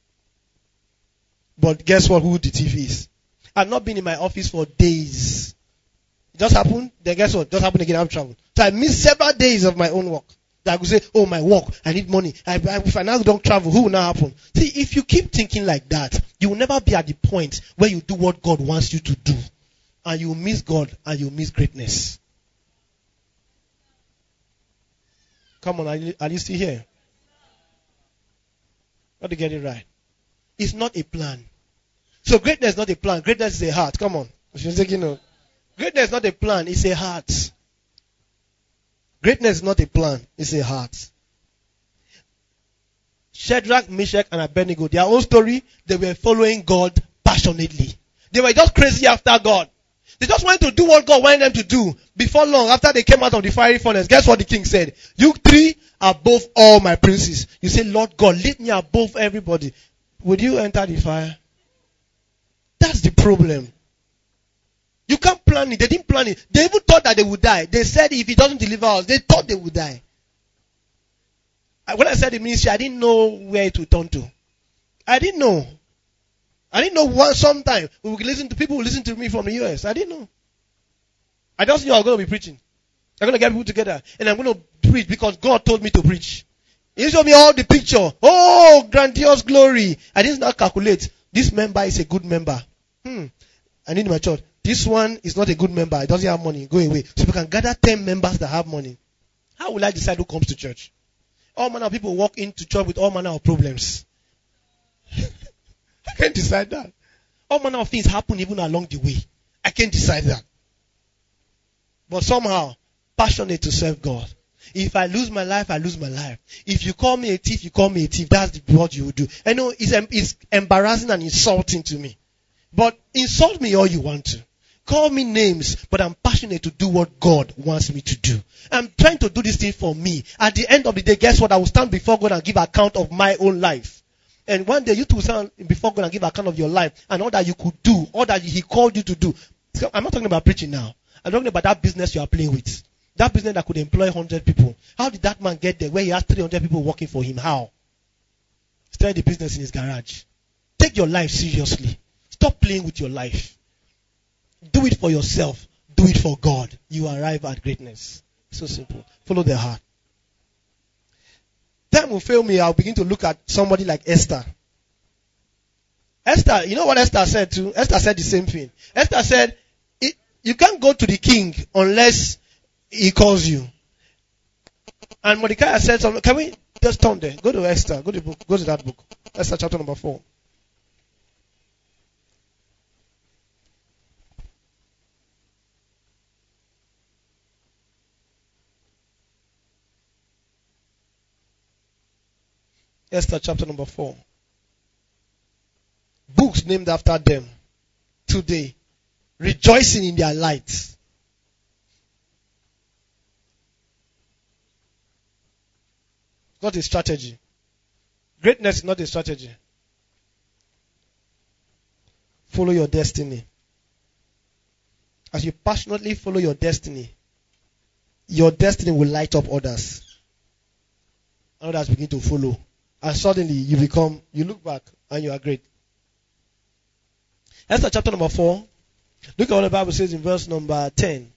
But guess what? Who the thief is? I've not been in my office for days. It just happened. Then guess what? Just happened again. I've traveled. So I missed several days of my own work. That I could say, oh, my work. I need money. I, I, if I now don't travel, who will now happen? See, if you keep thinking like that, you will never be at the point where you do what God wants you to do. And you miss God and you miss greatness. Come on, are you, are you still here? Got to get it right. It's not a plan. So greatness is not a plan. Greatness is a heart. Come on. You know. Greatness is not a plan. It's a heart. Greatness is not a plan. It's a heart. Shadrach, Meshach, and Abednego, their own story, they were following God passionately. They were just crazy after God. They just wanted to do what God wanted them to do. Before long, after they came out of the fiery furnace, guess what the king said? You three are above all my princes. You say, Lord God, lift me above everybody. Would you enter the fire? That's the problem. You can't plan it. They didn't plan it. They even thought that they would die. They said if he doesn't deliver us, they thought they would die. When I said the ministry, I didn't know where it would turn to. I didn't know. I didn't know one sometime we would listen to people who listen to me from the U S. I didn't know. I just knew I was going to be preaching. I'm going to get people together and I'm going to preach because God told me to preach. He showed me all the picture. Oh, grandiose glory. I didn't now calculate. This member is a good member. Hmm. I need my church. This one is not a good member. It doesn't have money. Go away. So we can gather ten members that have money. How will I decide who comes to church? All manner of people walk into church with all manner of problems. I can't decide that. All manner of things happen even along the way. I can't decide that. But somehow, passionate to serve God. If I lose my life, I lose my life. If you call me a thief, you call me a thief. That's what you will do. I know it's, it's embarrassing and insulting to me. But insult me all you want to. Call me names, but I'm passionate to do what God wants me to do. I'm trying to do this thing for me. At the end of the day, guess what? I will stand before God and give account of my own life. And one day you too will stand before God and give account of your life and all that you could do, all that He called you to do. So I'm not talking about preaching now. I'm talking about that business you are playing with. That business that could employ one hundred people. How did that man get there where he has three hundred people working for him? How? Start the business in his garage. Take your life seriously. Stop playing with your life. Do it for yourself. Do it for God. You arrive at greatness. So simple. Follow the heart. Time will fail me. I'll begin to look at somebody like Esther. Esther, you know what Esther said too? Esther said the same thing. Esther said, you can't go to the king unless he calls you. And Mordecai said something. Can we just turn there? Go to Esther. Go to the book. Go to that book. Esther chapter number four. Esther chapter number four. Books named after them today. Rejoicing in their light. Not a strategy. Greatness is not a strategy. Follow your destiny. As you passionately follow your destiny, your destiny will light up others. Others begin to follow. And suddenly you become, you look back and you are great. Esther chapter number four. Look at what the Bible says in verse number ten.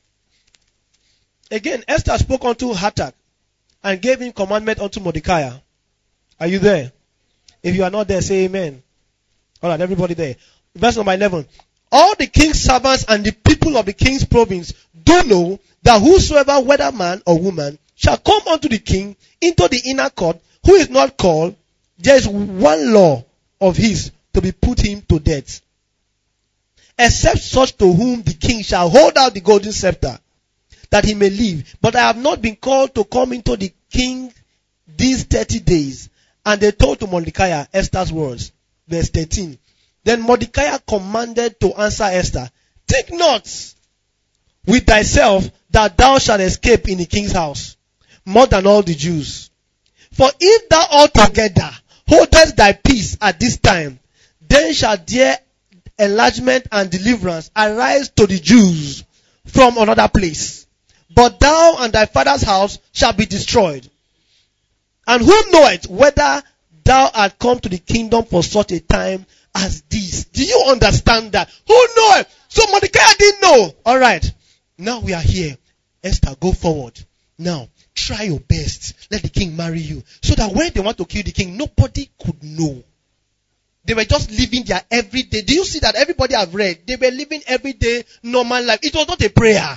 Again, Esther spoke unto Hathach and gave him commandment unto Mordecai. Are you there? If you are not there, say amen. Alright, everybody there. Verse number eleven. All the king's servants and the people of the king's province do know that whosoever, whether man or woman, shall come unto the king into the inner court, who is not called, there is one law of his to be put him to death. Except such to whom the king shall hold out the golden scepter, that he may live. But I have not been called to come into the king these thirty days. And they told to Mordecai Esther's words. Verse thirteen. Then Mordecai commanded to answer Esther, think not with thyself that thou shalt escape in the king's house, more than all the Jews. For if thou altogether holdest thy peace at this time, then shall there enlargement and deliverance arise to the Jews from another place. But thou and thy father's house shall be destroyed. And who knoweth whether thou art come to the kingdom for such a time as this? Do you understand that? Who knoweth? So Mordecai didn't know. Alright. Now we are here. Esther, go forward. Now, try your best. Let the king marry you. So that when they want to kill the king, nobody could know. They were just living their everyday. Do you see that? Everybody I've read, they were living everyday normal life. It was not a prayer. I'm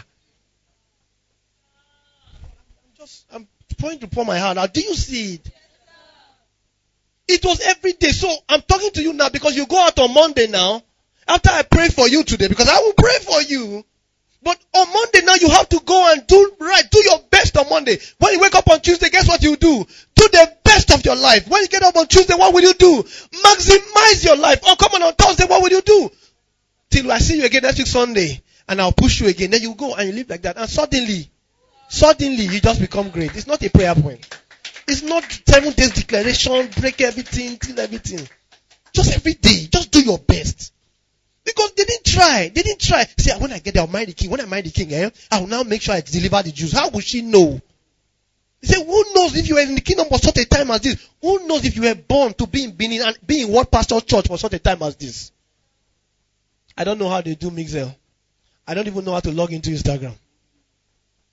just, I'm trying to pour my heart out. Do you see it? It was every day. So I'm talking to you now because you go out on Monday now. After I pray for you today, because I will pray for you. But on Monday now you have to go and do right. Do your best on Monday. When you wake up on Tuesday, guess what you do? Do the best of your life. When you get up on Tuesday, what will you do? Maximize your life. Oh, come on on Thursday, what will you do? Till I see you again next week Sunday. And I'll push you again. Then you go and you live like that. And suddenly, suddenly you just become great. It's not a prayer point. It's not seven days declaration, break everything, kill everything. Just every day. Just do your best. Because they didn't try. They didn't try. See, when I get there, I'll marry the king. When I marry the king, eh, I will now make sure I deliver the Jews. How would she know? He said, who knows if you were in the kingdom for such a time as this? Who knows if you were born to be in Benin and be in what pastor church for such a time as this? I don't know how they do Mixel. I don't even know how to log into Instagram.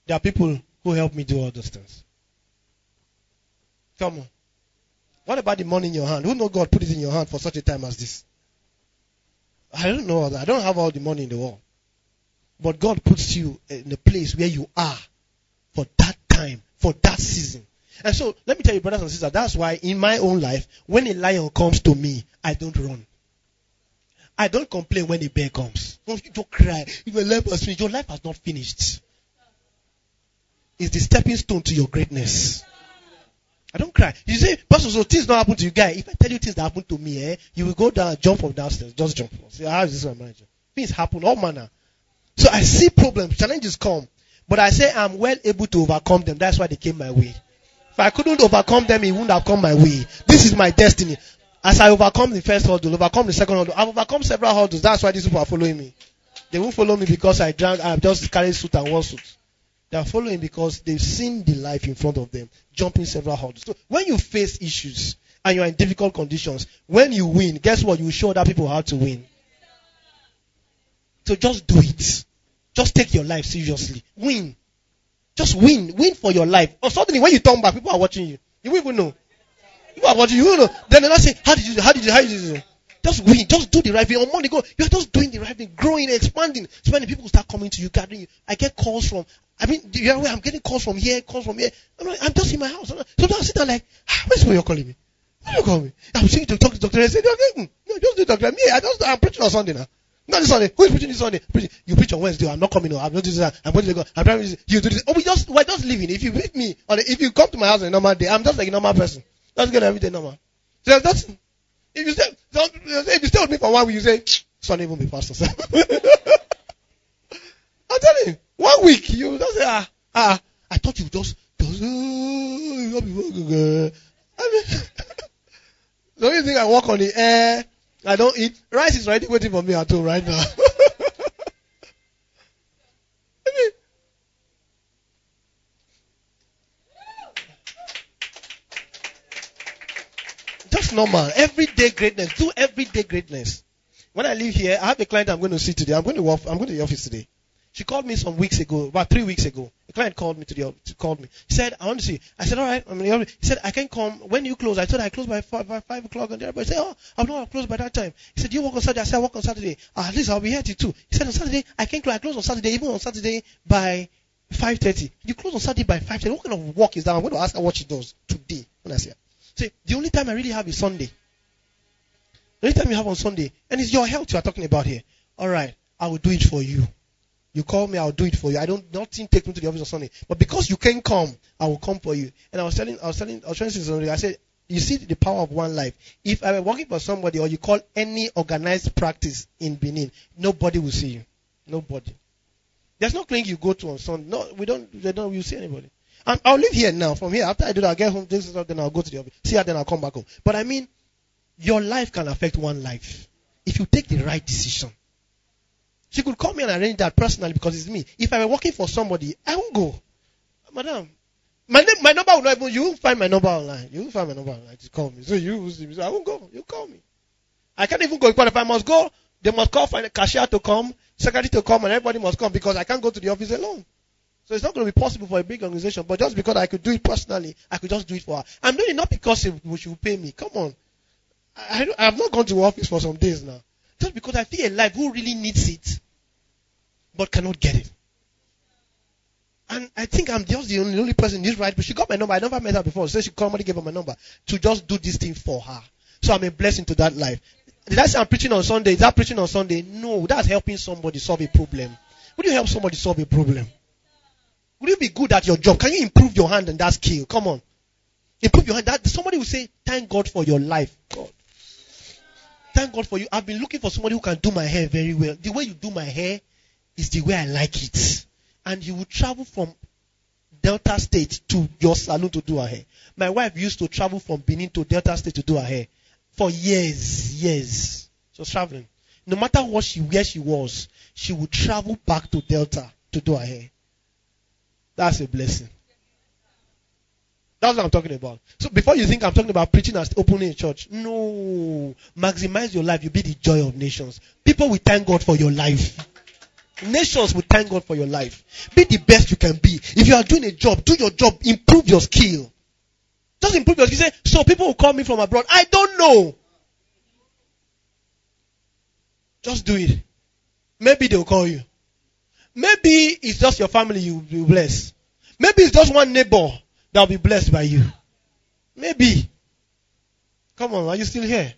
There are people who help me do all those things. Come on. What about the money in your hand? Who knows God put it in your hand for such a time as this? I don't know. I don't have all the money in the world. But God puts you in a place where you are for that time, for that season. And so, let me tell you, brothers and sisters, that's why in my own life, when a lion comes to me, I don't run. I don't complain when a bear comes. Don't, don't cry. Your life has finished. Your life has not finished. It's the stepping stone to your greatness. I don't cry. You say, Pastor, so things don't happen to you, guy. If I tell you things that happen to me, eh, you will go down, jump from downstairs, just jump. Say, how is this my manager? Things happen, all manner. So I see problems, challenges come, but I say I'm well able to overcome them. That's why they came my way. If I couldn't overcome them, it wouldn't have come my way. This is my destiny. As I overcome the first hurdle, overcome the second hurdle, I've overcome several hurdles. That's why these people are following me. They won't follow me because I drank, I just carry suit and one suit. They are following because they've seen the life in front of them, jumping several hurdles. So when you face issues and you are in difficult conditions, when you win, guess what? You show other people how to win. So just do it. Just take your life seriously. Win. Just win. Win for your life. Or suddenly when you turn back, people are watching you. You won't even know. People are watching you. You won't know. Then they're not saying, how did you do? How did you do? How did you do? Just win. Just do the right thing. On Monday, go. You're just doing the right thing. Growing, expanding. So many people start coming to you, gathering you. I get calls from, I mean, you know where I'm getting calls from here, calls from here. I'm like, I'm just in my house. Sometimes I sit there like, ah, where's where you're calling me? Why you calling me? I'm saying to talk to doctor. I say, okay, no, just do doctor. Me, I just, I'm preaching on Sunday now. Not this Sunday. Who is preaching this Sunday? Preaching. You preach on Wednesday. I'm not coming. No, I'm not doing this. I'm going to go. I'm trying to you do this. Oh, we just, we're just living. If you meet me, or if you come to my house on a normal day, I'm just like a normal person. Just get everything normal. So that's, if you stay, if you stay with me for one week, you say, Sunday won't be pastor. I'm telling you, one week, you just say, ah, ah, I thought you just, just, uh, I mean, the only thing I walk on the air, I don't eat. Rice is already waiting for me at home right now. I mean, just normal. Everyday greatness. Do everyday greatness. When I leave here, I have a client I'm going to see today. I'm going to work, I'm going to the office today. She called me some weeks ago, about three weeks ago. A client called me to the office, called me. He said, I want to see you. I said, all right. I'm in the office. He said, I can come. When you close? I told her I close by five, by five o'clock. And everybody said, oh, I'm not close by that time. He said, do you work on Saturday? I said, I work on Saturday. Ah, at least I'll be here till two. He said, on Saturday, I can close. I close on Saturday, even on Saturday by five thirty. You close on Saturday by five thirty. What kind of work is that? I'm going to ask her what she does today when I see her. Say, the only time I really have is Sunday. The only time you have on Sunday. And it's your health you are talking about here. All right, I will do it for you. You call me, I'll do it for you. I don't, nothing take me to the office on Sunday. But because you can't come, I will come for you. And I was telling, I was telling, I was trying to say something. I said, you see the power of one life. If I were working for somebody or you call any organized practice in Benin, nobody will see you. Nobody. There's no clinic you go to on Sunday. No, we don't, they don't, we'll see anybody. And I'll live here now. From here, after I do that, I'll get home, this stuff, then I'll go to the office. See her, then I'll come back home. But I mean, your life can affect one life. If you take the right decision. She could call me and arrange that personally because it's me. If I were working for somebody, I won't go. Madam, my name, my number will not even, you won't find my number online. You won't find my number online to call me. So you, so I won't go. You call me. I can't even go. But if I must go, they must call for the cashier to come, secretary to come, and everybody must come because I can't go to the office alone. So it's not going to be possible for a big organization. But just because I could do it personally, I could just do it for her. I'm doing it not because she will pay me. Come on. I, I have not gone to office for some days now. Just because I feel alive who really needs it, but cannot get it. And I think I'm just the only, only person in this right. But she got my number. I never met her before. So she called me, gave her my number to just do this thing for her. So I'm a blessing to that life. Did I say I'm preaching on Sunday? Is that preaching on Sunday? No, that's helping somebody solve a problem. Would you help somebody solve a problem? Would you be good at your job? Can you improve your hand and that skill? Come on. Improve your hand. That, somebody will say, thank God for your life. God. Thank God for you. I've been looking for somebody who can do my hair very well. The way you do my hair is the way I like it. And you will travel from Delta State to your salon to do her hair. My wife used to travel from Benin to Delta State to do her hair. For years, years. She was traveling. No matter what she, where she was, she would travel back to Delta to do her hair. That's a blessing. That's what I'm talking about. So before you think I'm talking about preaching and opening a church, no. Maximize your life. You'll be the joy of nations. People will thank God for your life. Nations will thank God for your life. Be the best you can be. If you are doing a job, do your job. Improve your skill. Just improve your skill. Say, so people will call me from abroad. I don't know. Just do it. Maybe they'll call you. Maybe it's just your family you will be blessed. Maybe it's just one neighbor that will be blessed by you. Maybe. Come on, are you still here?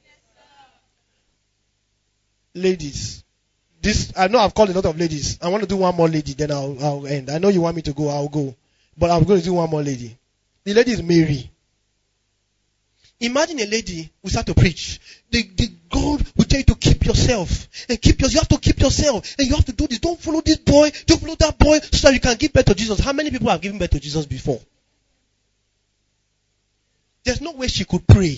Ladies. This, I know I've called a lot of ladies. I want to do one more lady, then I'll, I'll end. I know you want me to go, I'll go. But I'm going to do one more lady. The lady is Mary. Imagine a lady who start to preach. The, the God will tell you to keep yourself. And keep yourself. You have to keep yourself. And you have to do this. Don't follow this boy. Don't follow that boy. So that you can give birth to Jesus. How many people have given birth to Jesus before? There's no way she could pray.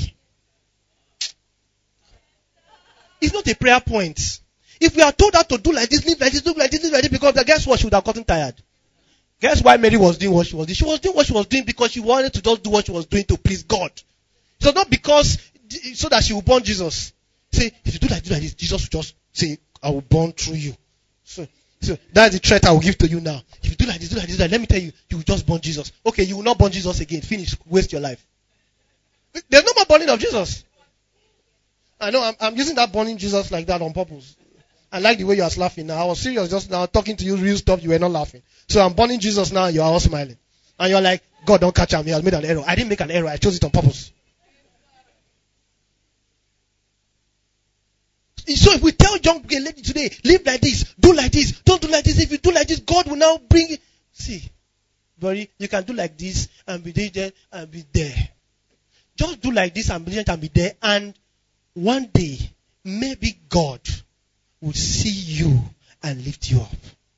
It's not a prayer point. If we are told her to do like this, live like this, do like this, live like this, because guess what? She would have gotten tired. Guess why Mary was doing what she was doing? She was doing what she was doing because she wanted to just do what she was doing to please God. So not because, so that she will born Jesus. Say, if you do like this, like this, Jesus will just say, I will born through you. So, so that's the threat I will give to you now. If you do like this, do like this, like, let me tell you, you will just born Jesus. Okay, you will not born Jesus again. Finish. Waste your life. There's no more burning of Jesus. I know, I'm, I'm using that burning Jesus like that on purpose. I like the way you are laughing now. I was serious just now, talking to you real stuff, you were not laughing. So I'm burning Jesus now, you are all smiling. And you're like, God, don't catch me, I made an error. I didn't make an error, I chose it on purpose. So if we tell young lady today, live like this, do like this, don't do like this, if you do like this, God will now bring it. See, buddy, you can do like this and be there and be there. Just do like this and be there and be there, and one day, maybe God will see you and lift you up.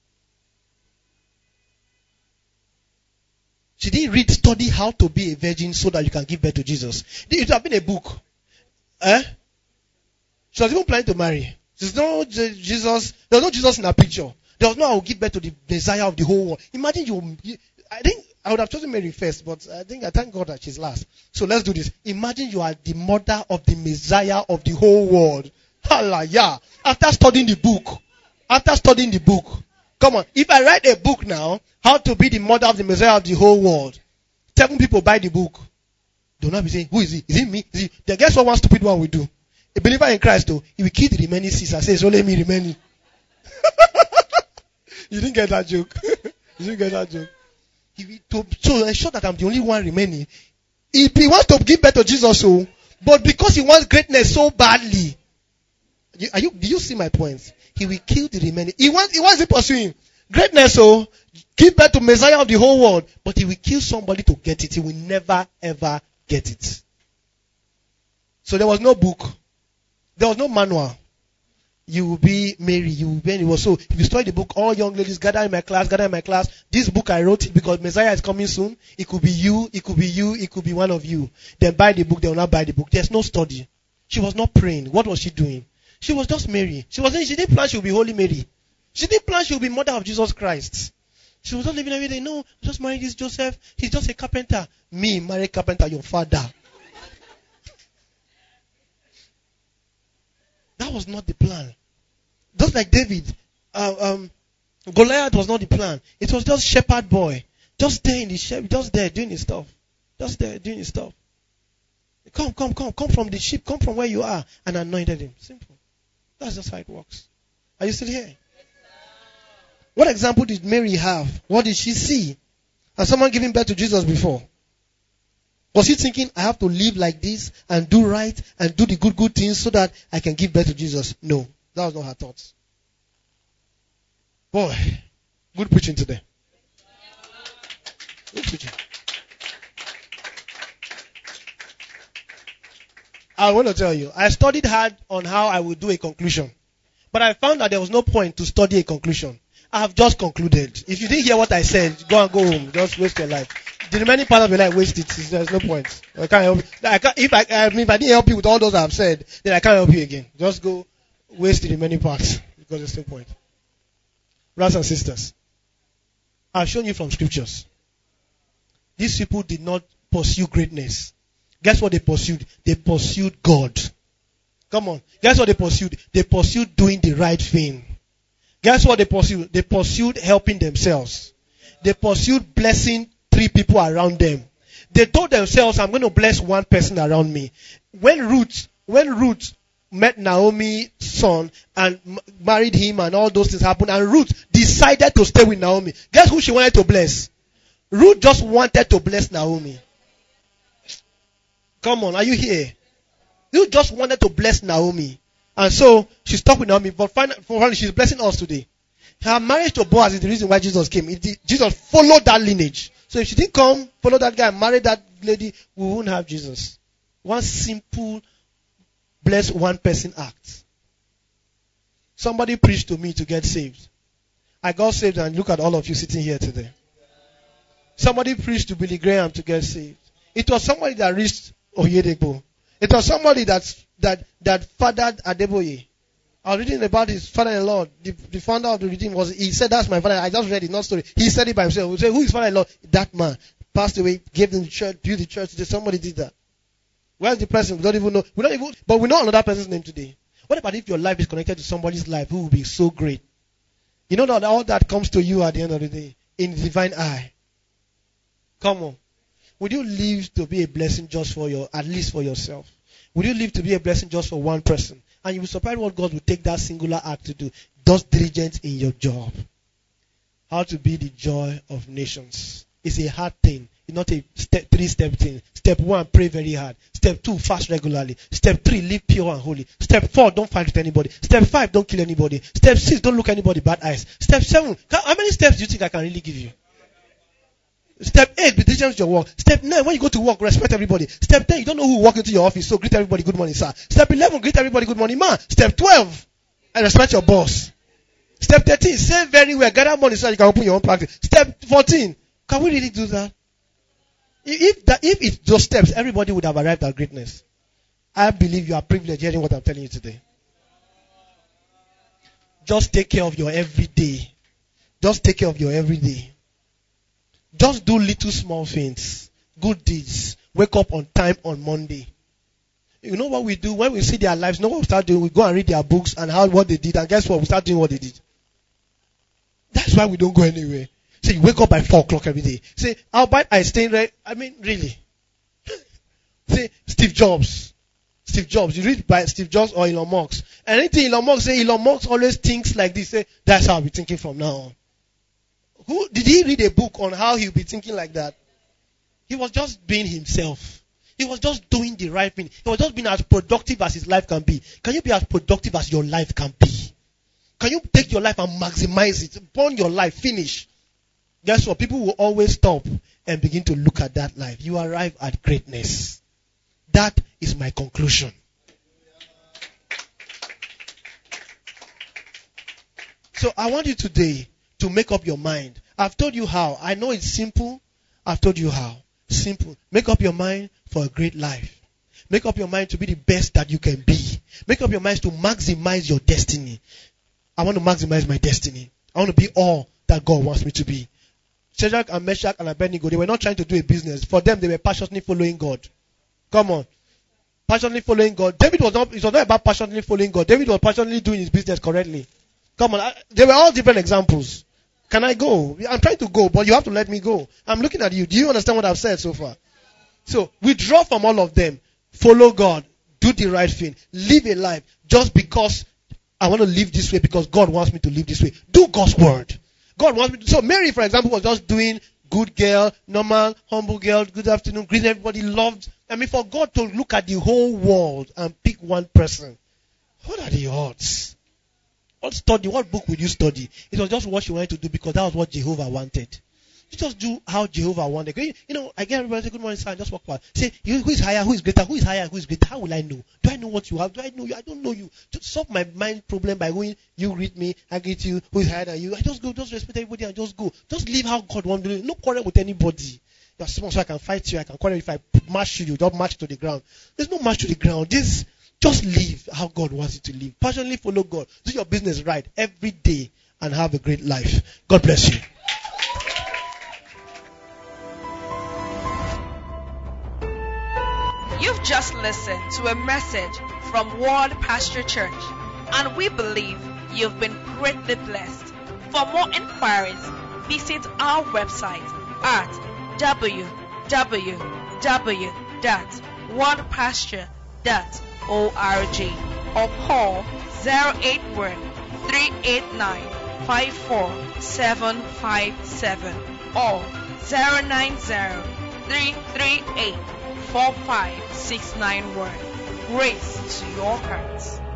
She didn't read, study how to be a virgin so that you can give birth to Jesus. It would have been a book. Eh? She was even planning to marry. There's no Jesus, there was no Jesus in her picture. There was no I will give birth to the Messiah of the whole world. Imagine you, I think I would have chosen Mary first, but I think I thank God that she's last. So let's do this. Imagine you are the mother of the Messiah of the whole world. Hallelujah. After studying the book, after studying the book, come on. If I write a book now, how to be the mother of the Messiah of the whole world, seven people buy the book. Do not be saying, who is he? Is it me? Is he? Then guess what one stupid one will do? A believer in Christ, though, he will kill the remaining six and say, it's only me remaining. You didn't get that joke. You didn't get that joke. He will, to, so ensure that I'm the only one remaining. If he wants to give birth to Jesus, so, but because he wants greatness so badly, you, are you, do you see my point? He will kill the remaining. He wants, he wants to pursue greatness, so give birth to Messiah of the whole world, but he will kill somebody to get it. He will never ever get it. So there was no book. There was no manual. You will be Mary. You will be. It was so. If you study the book, all young ladies gather in my class. Gather in my class. This book I wrote it because Messiah is coming soon. It could be you. It could be you. It could be one of you. Then buy the book. They will not buy the book. There's no study. She was not praying. What was she doing? She was just Mary. She wasn't. She didn't plan she would be Holy Mary. She didn't plan she would be mother of Jesus Christ. She was not living every day. No, just marrying this Joseph. He's just a carpenter. Me, marry carpenter, your father. That was not the plan. Just like David, uh, um, Goliath was not the plan. It was just shepherd boy, just there in the sheep, just there doing his stuff, just there doing his stuff. Come, come, come, come from the sheep, come from where you are, and anointed him. Simple. That's just how it works. Are you still here? What example did Mary have? What did she see? Has someone given birth to Jesus before? Was she thinking, I have to live like this and do right and do the good, good things so that I can give birth to Jesus? No, that was not her thoughts. Boy, good preaching today. Good preaching. I want to tell you, I studied hard on how I would do a conclusion. But I found that there was no point to study a conclusion. I have just concluded. If you didn't hear what I said, go and go home. Just waste your life. The remaining part of your life, waste it. There's no point. I can't help you. I can't, if, I, I mean, if I didn't help you with all those I've said, then I can't help you again. Just go waste the remaining parts because there's no point. Brothers and sisters, I've shown you from scriptures. These people did not pursue greatness. Guess what they pursued? They pursued God. Come on. Guess what they pursued? They pursued doing the right thing. Guess what they pursued? They pursued helping themselves. They pursued blessing three people around them. They told themselves, I'm going to bless one person around me. When Ruth, when Ruth met Naomi's son and m- married him and all those things happened, and Ruth decided to stay with Naomi. Guess who she wanted to bless? Ruth just wanted to bless Naomi. Come on, are you here? Ruth just wanted to bless Naomi. And so she stuck with Naomi, but finally she's blessing us today. Her marriage to Boaz is the reason why Jesus came. It, Jesus followed that lineage. So if she didn't come, follow that guy, marry that lady, we wouldn't have Jesus. One simple, bless one person act. Somebody preached to me to get saved. I got saved, and look at all of you sitting here today. Somebody preached to Billy Graham to get saved. It was somebody that reached Oyedepo. It was somebody that that that fathered Adeboye. I was reading about his father-in-law. The, the founder of the Redeemed was, he said, that's my father. I just read it, not story. He said it by himself. We say, who is father-in-law? That man passed away, gave them the church, built the church. Somebody did that. Where's the person? We don't even know. We don't even, but we know another person's name today. What about if your life is connected to somebody's life who will be so great? You know that all that comes to you at the end of the day in the divine eye. Come on. Would you live to be a blessing just for your, at least for yourself? Would you live to be a blessing just for one person? And you will surprise what God will take that singular act to do. Just diligence in your job. How to be the joy of nations. It's a hard thing. It's not a step, three-step thing. Step one, pray very hard. Step two, fast regularly. Step three, live pure and holy. Step four, don't fight with anybody. Step five, don't kill anybody. Step six, don't look anybody bad eyes. Step seven, how many steps do you think I can really give you? Step eight, be diligent with your work. Step nine, when you go to work, respect everybody. Step ten, you don't know who walk into your office, so greet everybody, good morning, sir. Step eleven, greet everybody, good morning, man. Step twelve, and respect your boss. Step thirteen, say very well, gather money so you can open your own practice. Step fourteen, can we really do that? If that, if it's those steps, everybody would have arrived at greatness. I believe you are privileged hearing what I'm telling you today. Just take care of your everyday. Just take care of your everyday. Just do little small things. Good deeds. Wake up on time on Monday. You know what we do when we see their lives? You know what we start doing? We go and read their books and how what they did. And guess what? We start doing what they did. That's why we don't go anywhere. Say you wake up by four o'clock every day. Say, Albert Einstein, right? I mean, really. Say, Steve Jobs. Steve Jobs. You read by Steve Jobs or Elon Musk. And anything Elon Musk say, Elon Musk always thinks like this. Say, that's how I'll be thinking from now on. Who did he read a book on how he'll be thinking like that? He was just being himself. He was just doing the right thing. He was just being as productive as his life can be. Can you be as productive as your life can be? Can you take your life and maximize it? Burn your life, finish. Guess what? People will always stop and begin to look at that life. You arrive at greatness. That is my conclusion. So I want you today to make up your mind. I've told you how. I know it's simple. I've told you how. Simple. Make up your mind for a great life. Make up your mind to be the best that you can be. Make up your mind to maximize your destiny. I want to maximize my destiny. I want to be all that God wants me to be. Shadrach and Meshach and Abednego, they were not trying to do a business. For them, they were passionately following God. Come on. Passionately following God. David was not, it was not about passionately following God. David was passionately doing his business correctly. Come on. I, they were all different examples. Can I go? I'm trying to go, but you have to let me go. I'm looking at you. Do you understand what I've said so far? So, withdraw from all of them. Follow God. Do the right thing. Live a life just because I want to live this way, because God wants me to live this way. Do God's word. God wants me to. So, Mary, for example, was just doing good girl, normal, humble girl, good afternoon, greet everybody, loved. I mean, for God to look at the whole world and pick one person, what are the odds? What study? What book would you study? It was just what she wanted to do because that was what Jehovah wanted. You just do how Jehovah wanted. You know, I get everybody say, good morning, sir, and just walk past. Say, who is higher, who is greater, who is higher, who is greater? How will I know? Do I know what you have? Do I know you? I don't know you. To solve my mind problem by going, you greet me, I greet you, who is higher than you. I just go, just respect everybody and just go. Just live how God wants you. No quarrel with anybody. You are small, so I can fight you, I can quarrel if I match you, you don't match to the ground. There's no match to the ground. This Just live how God wants you to live. Passionately follow God. Do your business right every day and have a great life. God bless you. You've just listened to a message from Word Pasture Church, and we believe you've been greatly blessed. For more inquiries, visit our website at w w w dot one pasture dot org or call zero eight one, three eight nine, five four seven five seven or zero nine zero, three three eight, four five six nine one. Grace to your hearts.